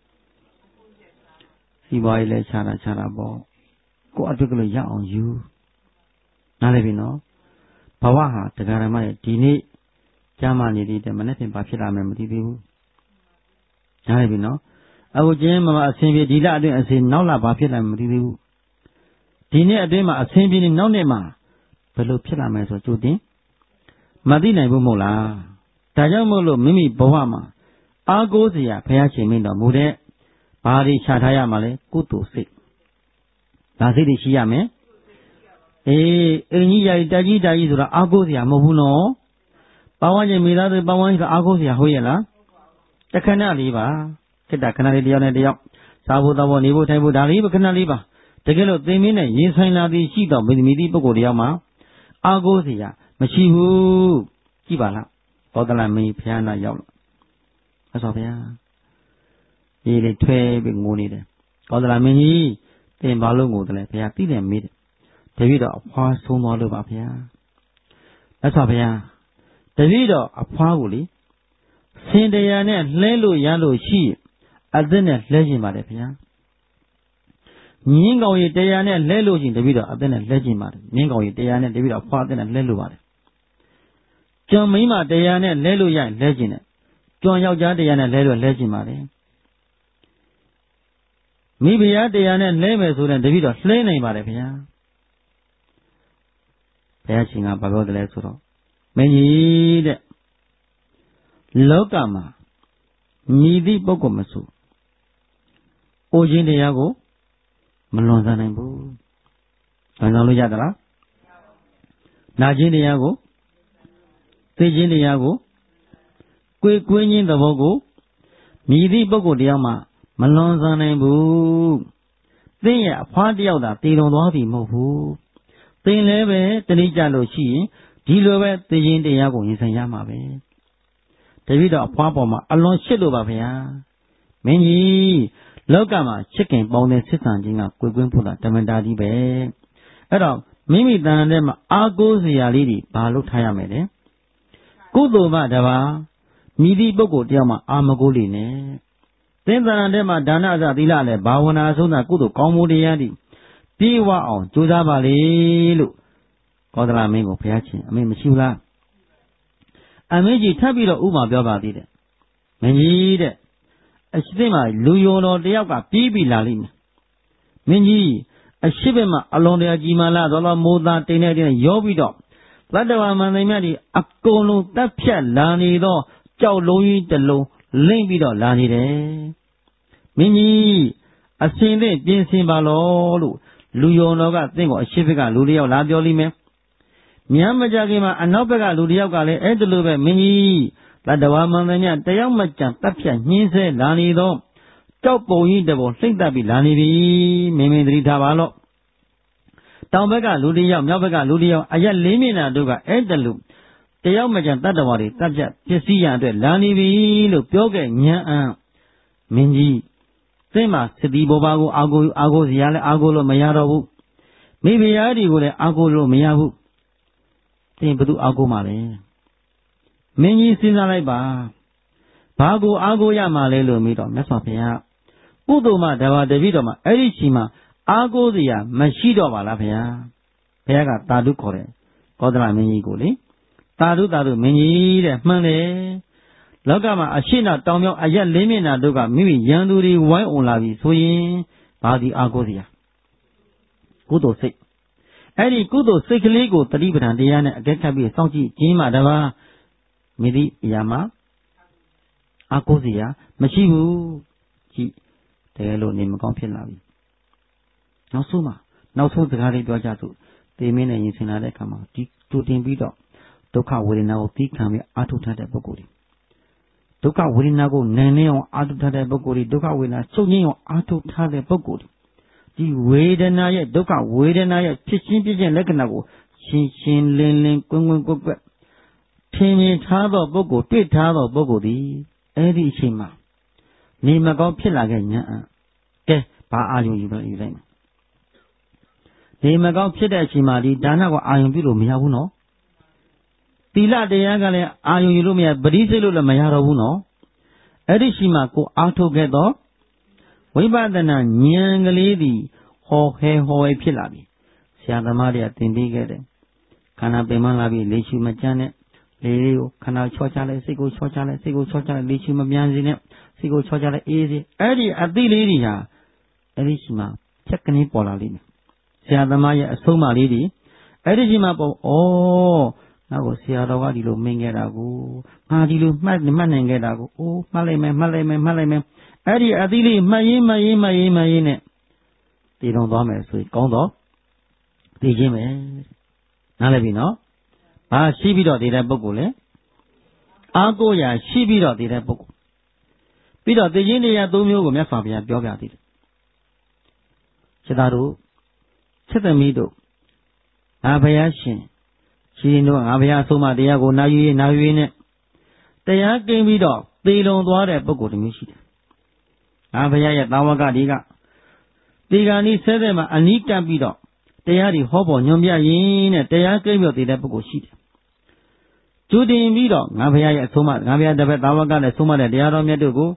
[SPEAKER 1] စီပွားရေးလဲခြားတာခြားတာပေါ့ကိုယ့်အတွက်ကလေးရအောင်ယူနားလည်ပြီနော်ဘဝဟာတရားဓမ္မရဲ့ဒီနေ့ကြာမှနေသေးတယ်မနေ့ကဘာဖြစ်လာမယ်မသိသေးဘူးနားလည်ပြီနော်အခုကျင်းမှာအစဉ်ပြေဒီလအတွင်းအစဉ်နောက်လာဘာဖြစ်လာမယ်မသိသေးဘူးဒီနေ့အတွင်းမှာအစဉ်ပြေနေနောက်နေ့မှာဘယ်လိုဖြစ်လာမယ်ဆိုကြိုတင်မသိနိုင်ဘူးမဟုတ်လားဒါကြောင့်မို့လို့မိမိဘဝမှာအားကိုးစရာဘုရားရှင်မင်းတော်မူတဲ့ဘာတွေခြားထားရမှာလဲကုသိုလ်စိတ်ဒါစိတ်တွေရှိရမယ်အေးအင်ကြီးရာကြီးတက်ကြီးတက်ကြီးဆိုတာအားကိုးစရာမဟုတ်ဘူးနော်ပဝန်းကျင်မိသားစုပဝန်းကျင်အားကိုးစရာဟုတ်ရဲ့လားတခဏလေးပါခိတ္တခဏလေးတယောက်နဲ့တယောက်စားဖို့တောက်ဖို့နေဖို့ထိုင်ဖို့ဒါလေးပဲခဏလေးပါတကယ်လို့သင်မင်းနဲ့ရင်ဆိုင်လာသည်ရှိတော့မိမိဒီပုဂ္ဂိုလ်တယောက်မှာအားကိုးစရာမရှိဘူးကြည့်ပါလားဘောဓလမင်းဖျားနာရောက်လို့အဆောဗျာရေးလေးထွဲပြီးငိုနေတယ်ဘောဓလမင်းကြီးသင်ဘာလို့ငိုတယ်လဲဘုရားသိတယ်မေးတယ်တပည့်တော်အဖွားဆုံးသွားလို့ပါဘုရားအဆောဗျာတပည့်တော်အဖွားကိုလေစင်တရားနဲ့လှဲလို့ရလို့ရှိအသက်နဲ့လှဲခြင်းပါတယ်ဘုရားမြင်းကောင်ရီတရားနဲ့လှဲလို့ချင်းတပည့်တော်အသက်နဲ့လှဲခြင်းပါတယ်မြင်းကောင်ရီတရားနဲ့တပည့်တော်အဖွားအသက်နဲ့လှဲလို့ပါတယ်ကျွမ်းမိန်းမတရားနဲ့လဲလို့ရရင်လဲခြင်းနဲ့ကျွမ်းယောက်ျားတရားနဲ့လဲလို့လဲခြင်းပါတယ်မိဖုရားတရားနဲ့လဲမယ်ဆိုတဲ့တပည့်တော်လှဲနိုင်ပါတယ်ဗျာဘုရားရှင်ကဘာပြောတယ်လဲဆိုတော့မင်းကြီးတဲ့လောကမှာမြည်သည့်ပုဂ္ဂိုလ်မဆိုအိုခြင်းတရားကိုမလွန်ဆန်နိုင်ဘူးလွန်ဆန်လို့ရသလားနာခြင်းတရားကိုသိခြင်းတရားကိုကိုယ်ကွင်းခြင်းသဘောကိုမြည်သည့်ပုဂ္ဂိုလ်တယောက်မှမလွန်ဆန်နိုင်ဘူးသင်ရဲ့အဖွားတယောက်သာတည်တော်သွားပြီမဟုတ်ဘူးသင်လည်းပဲတနည်းကြလို့ရှိရင်ဒီလိုပဲသိခြင်းတရားကိုရင်ဆိုင်ရမှာပဲတပည့်တော်အဖွားပေါ်မှာအလွန်ရှစ်လို့ပါဗျာမင်းကြီးလောကမှာချစ်ခင်ပေါင်းတဲ့စစ်ဆန်ခြင်းကကိုယ်ကွင်းဖို့တာဓမ္မတာကြီးပဲအဲ့တော့မိမိတန်တဲ့မှာအာကိုးစရာလေးတွေဘာလို့ထားရမယ်လဲကုသိုလ်မှတပါမြည်သည့်ပုဂ္ဂိုလ်တယောက်မှအာမကိုးလိနဲ့သင်္သရံထဲမှာဒါနအစသီလနဲ့ဘာဝနာအဆုံးသာကုသိုလ်ကောင်းမှုတရားတွေပြေဝအောင်ကြိုးစားပါလေလို့ကောသလမင်းကိုဘုရားရှင်အမေမရှိဘူးလားအမေကြီးထပ်ပြီးတော့ဥမာပြောပါသေးတယ်မင်းကြီးတဲ့အရှိစိတ်မှာလူယုံတော်တယောက်ကပြီးပြီလာလိမ့်မယ်မင်းကြီးအရှိဘက်မှာအလွန်တရာကြီးမာလာသောမိုးသားတိမ်နေတိမ်ရောပြီးတော့သတ္တဝါမှန်သိမြတ်ဒီအကုန်လုံးတက်ဖြတ်လာနေသောကြောက်လုံးကြီးတစ်လုံးလိမ့်ပြီးတော့လာနေတယ်မင်းကြီးအစင်နဲ့ပြင်ဆင်ပါလို့လို့လူယုံတော်ကသင်ကိုအရှိဘက်ကလူတယောက်လာပြောလိမ့်မယ်မြမ်းမကြခင်မှာအနောက်ဘက်ကလူတယောက်ကလည်းအဲ့ဒီလိုပဲမင်းကြီးသတ္တဝါမှန်သိမြတ်တယောက်မကြံတက်ဖြတ်ညှင်းဆဲလာနေသောကြောက်ပုံကြီးတစ်ပုံလှိမ့်တက်ပြီးလာနေပြီမင်းမင်းသတိထားပါလို့တောင်ဘက်ကလူတယောက်မြောက်ဘက်ကလူတယောက်အရက်လေးမျက်နှာတို့ကအဲ့တလူတယောက်မကြံတတ္တဝါတွေတပ်ပြပစ္စည်းရအတွက်လာနေပြီလို့ပြောခဲ့ညံအံ့မင်းကြီးသင်မှာစတိဘောပါကိုအာကိုအာကိုစရာလဲအာကိုလို့မရတော့ဘူးမိဖုရားဒီကိုလည်းအာကိုလို့မရဘူးသင်ဘယ်သူအာကိုမှလဲမင်းကြီးစဉ်းစားလိုက်ပါဘာကိုအာကိုရမှာလဲလို့မိတော့မြတ်စွာဘုရားကုသိုလ်မှတဘာတပိတော်မှာအဲ့ဒီချိန်မှာအာကိုစရာမရှိတော့ပါလားဘုရားဘုရားကတာဓုခေါ်တယ်ကောသလမင်းကြီးကိုလေတ Tadu Tadu Mini, Mane, Logama, Ashina, Tomio, Ayat Limina Duga, Mimi, Yanduri, Wai Olavi, Suyin, Badi Agosia. Kudo sick. Eddie Kudo sick lego, Taliban, Diana, Getabi, Songi, Jima Dava, Midi, Yama, Agosia, Machibu, G. Telo name Compilavi. No suma, no so the Harry Dojatu, they mean a Yisinade Kama, to Timbido, Doka will now think can be Atutade Boguri. Doka will now go Nene or Atutade Boguri, Doka will not so near Atutade Boguri. The way the Naya, Doka, way the Naya, Pishin Pigeon Lekanago, Shin Shin Lin Lin Gungun Gugwe, Timmy Tavo Bogo, Pit Tavo Bogodi, Eddie Shima. Nimago Pilaganya, eh, Ba Ayu Yuba. Nimago Pida Shimadi, Dana or Ayun Bilu Miahuno. Tila de Yagale, Ayun Yulumia, Briselu Mayaro, Eddie Shima go out together. Wibadana Nyang lady, ho he ho a pilabi. Siada Maria Tindigere. Kana Bemalabi, Lishu Machane, Leo, Kana Chochale, Sigo Chochale, Sigo Chochale, Lishu Mabianzine, Sigo Chochale easy. Eddie at the lady ya. Edishima, Chekani Polalin. Siada Maya, Soma lady. Edishima, oh, now Siada Wadilu Mingerago, Madilu, Madman oh, Malame, Malame, Malame. Eddie Adili, Mayi, Mayi, Mayi, Mayi. They don't know me, so it's gone off. They came in. Nalabino. Ah, she be did a bogule. I'll go ya, she be did a book. Peter, the India do you go, my Fabia, Biogati. Chadaru. Chetamido. Abayashin. She know Abaya Soma, Diago, Nayu, Nayu. They are game me dog. They don't want a book to me. Abaya Tawaga Diga. Digani said them a neat campido. They are the hobo, Numbia yin, they are game of the Lepo sheet. Judy Mido, Navia Soma, Navia de Tawaga, the Soma, the Diarom Yadugo.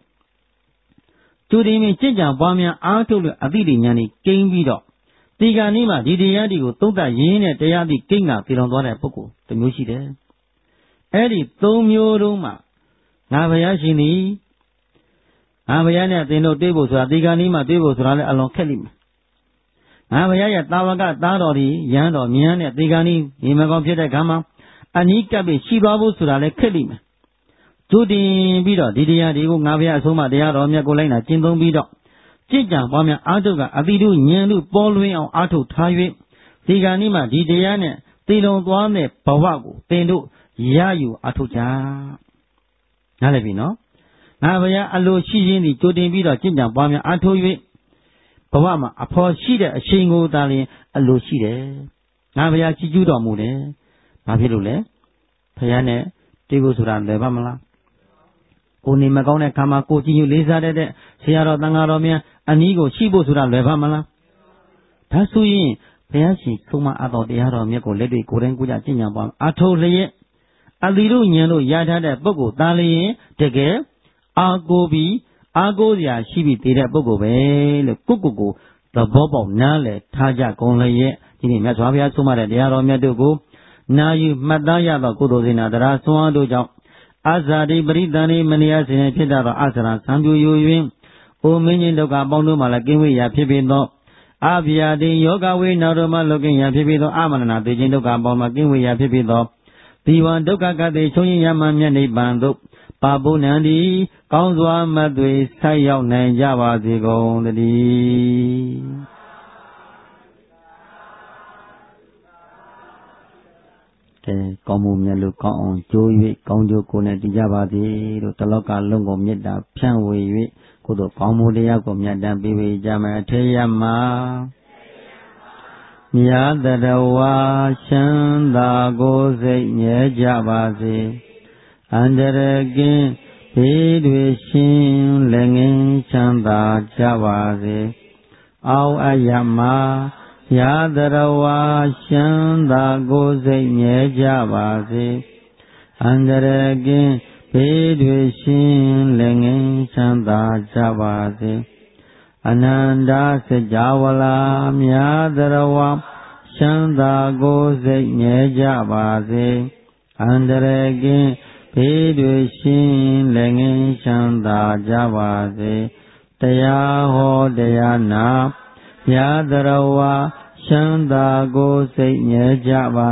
[SPEAKER 1] Judy me Chinja, Bamia, Arthur, Adiliani, King Vido. Diganima, Didiadigo, Tota yin, they are the king of Tilondora Poco, the Mushide. Eddie, Tomio Roma. Navia Shini. Abayana, they know tables are Diganima tables run along Kelim. Abaya Tawaga, Dadori, Yando, Mian, Digani, Imago Pieta Gama, Anika be Shibabu Surale Kelim. Tudi Bido, Didia, Digo, Navia Soma, Dia Romia Golena, Jindon Bido. Chicha, Bomia, Atoga, Abidu, Yanu, Bolway or Ato Taiwe, Diganima, Didiane, Tilon Duane, Pawago, Tendo, Yayu, Atoja. Nalevino. Navaya allo she in the Jodin Vida Jinja Bamia Atoye Pawama, a poor sheeder, a shingle darling, a low sheeder. Navaya Chijudo Mune, Mavilule, Payane, Tigosura Levamala. Only Magona Kama Continue Lizard, Sierra Dangaromia, Anigo, Shibosura Levamala. Tasuyi, Payashi, Suma Ado de Aromiko, Lady Kurenguja Jinja Bam, Atole, a little yellow yada, Bogo, Dali, Tege. Agobi, Agosia, she be did a bogobe, the cuckoo, the bobo, Nale, Taja, Conlay, in Matavia, Suma, the Aromia Dugo. Now you, Madaya, the Kudozina, the Rasua Doja, Azadi, Bridani, Manias in a Chidara, Asara, Sandu, you, O Minion Doga Bono, Malakiwi, Yapibino, Avia, the Yoga, we Naroma looking at Pibino, Amana, the Jindoga Bomakiwi, Yapibino. The one Doga got the Choni Yaman Bando. Babu Nandi, Kaunzwa Madwe, Sayao Nanja Zigo, the D. Comu Yalu Kong, Joy, Konjo Kone, Javadi, Taloka Longo Meda, Pianwe, Kudo Komu de Yakom Yada, Bibi Jama, Teyama Yadadawa, Shanda, Goze, Javazi. Under again, paid wishing, Lengin, Chanda, Javazi. Au Ayama, Yadarawa, Shanda, Goze, Javazi. Under again, paid wishing, Lengin, Chanda, Javazi. Ananda, Sejavala, Yadarawa, Shanda, Goze, Javazi. အန္တရာယ်ကင်းဘေးတွေရှင်းလည်းငင်းချမ်းသာကြပါစေတရားဟောတရားနာမြတ်တော်ဝါချမ်းသာကိုယ်စိတ်ငြဲကြပါ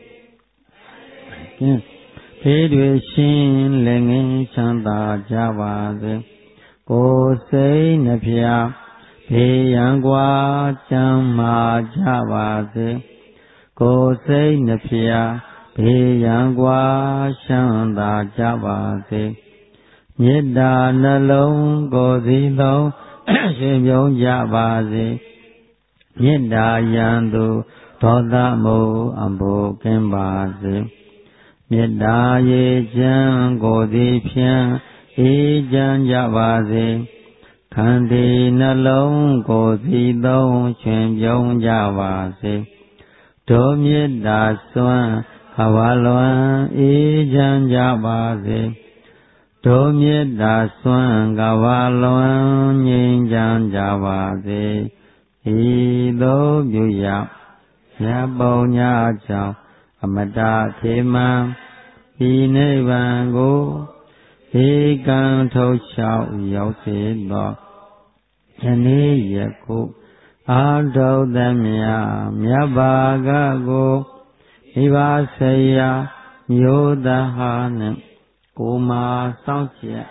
[SPEAKER 1] ကင်းဘေးတွေရှင်းလည်းငင်းချမ်းသာကြပါစေကိုယ်စိတ်နှဖျားဘေးရန်ကွာချမ်းမာကြပါစေကိုယ်စိတ်နှဖျားဘေးရန်ကွာချမ်းသာကြပါစေမေတ္တာနှလုံးကိုယ်စီလုံးရှင်ပြုံးကြပါစေမေတ္တာယံသူဒေါသမို့အဖို့ကင်းပါစေမေတ္တာရေချမ်းကိုယ်စီဖြန့်အေးချမ်းကြပါစေခန္တီနှလုံးကိုယ်စီသုံးရှင်ပြုံးကြပါစေဒုမေတ္တာစွမ်းခဝလွန်အေးချမ်းကြပါစေဒုမေတ္တာစွမ်းကဘာလွန်ငြိမ်းချမ်းကြပါစေဤသို့ပြုရမြတ်ပုံညာကြောင့်အမတထေမံဤနိဗ္ဗာန်ကိုဧကံထုတ်လျှောက်ရောက်စေသောယနေ့ယခုအာထုသမြမြတ်ဘာကကိုမိဘဆရာမျိုးသားဟာနှင့်ကိုမာစောင့်ကြည့်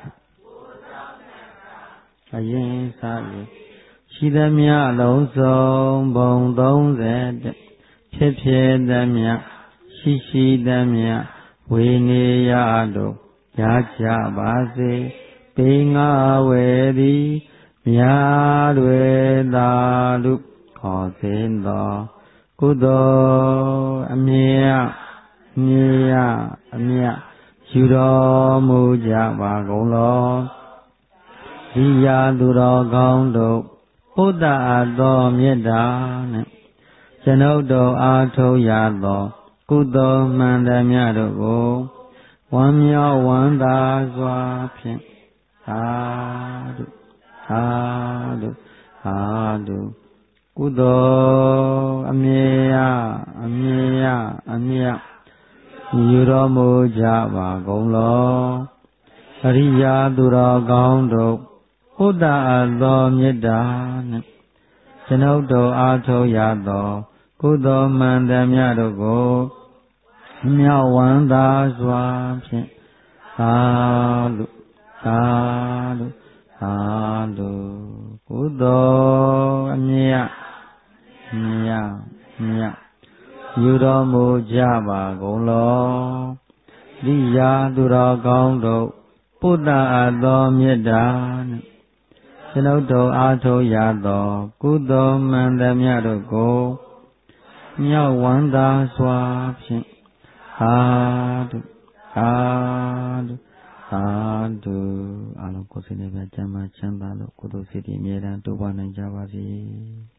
[SPEAKER 1] အရင်စားရရှိသမျှလုံးစုံဘုံသုံးဆယ်ဖြစ်ဖြစ်သမျှရှိရှိသမျှဝေနေရတို့ရကြပါစေပေငါဝေသည်မြာတွေသာလူခေါ်စေသောကုသိုလ်အမြတ်မြေရအမြတ်ယူတော်မူကြပါကုန်လောဒီရာသူတော်ကောင်းတို့ဘုဒ္ဓအသောမေတ္တာနှင့်ကျွန်ုပ်တို့အားထုတ်ရသောကုသိုလ်မှန်သမျှတို့ကိုဝမ်းမြောက်ဝမ်းသာစွာဖြင့်သာဓုသာဓုသာဓုကုသိုလ်အမြဲရအမြဲရအမြတ်ယူတော်မူကြပါကုန်လောအရိယာသူတော်ကောင်းတို့ဘုဒ္ဓအသောမေတ္တာနှင့်ကျွန်ုပ်တို့အားထုတ်ရသောကုသိုလ်မှန်သမျှတို့ကိုမြောက်ဝမ်းသာစွာဖြင့်သာဓုသာဓုသာဓုကုသိုလ်အမြတ်မြတ်မြတ်ယူတော်မူကြပါကုန်လောဒီရာသူတော်ကောင်းတို့ပုဒ္ဒအသောမေတ္တာနှင့်ကျွန်ုပ်တို့အားထုတ်ရသောကုသိုလ်မှန်သမျှတို့ကိုမြောက်ဝမ်းသာစွာဖြင့်သာဓုသာဓုသာဓုအလုံးကိုယ်စိတ်နဲ့ပဲကျမ်းမာချမ်းသာလို့ကုသိုလ်စိတ်တွေအမြဲတမ်းတိုးပွားနိုင်ကြပါစေ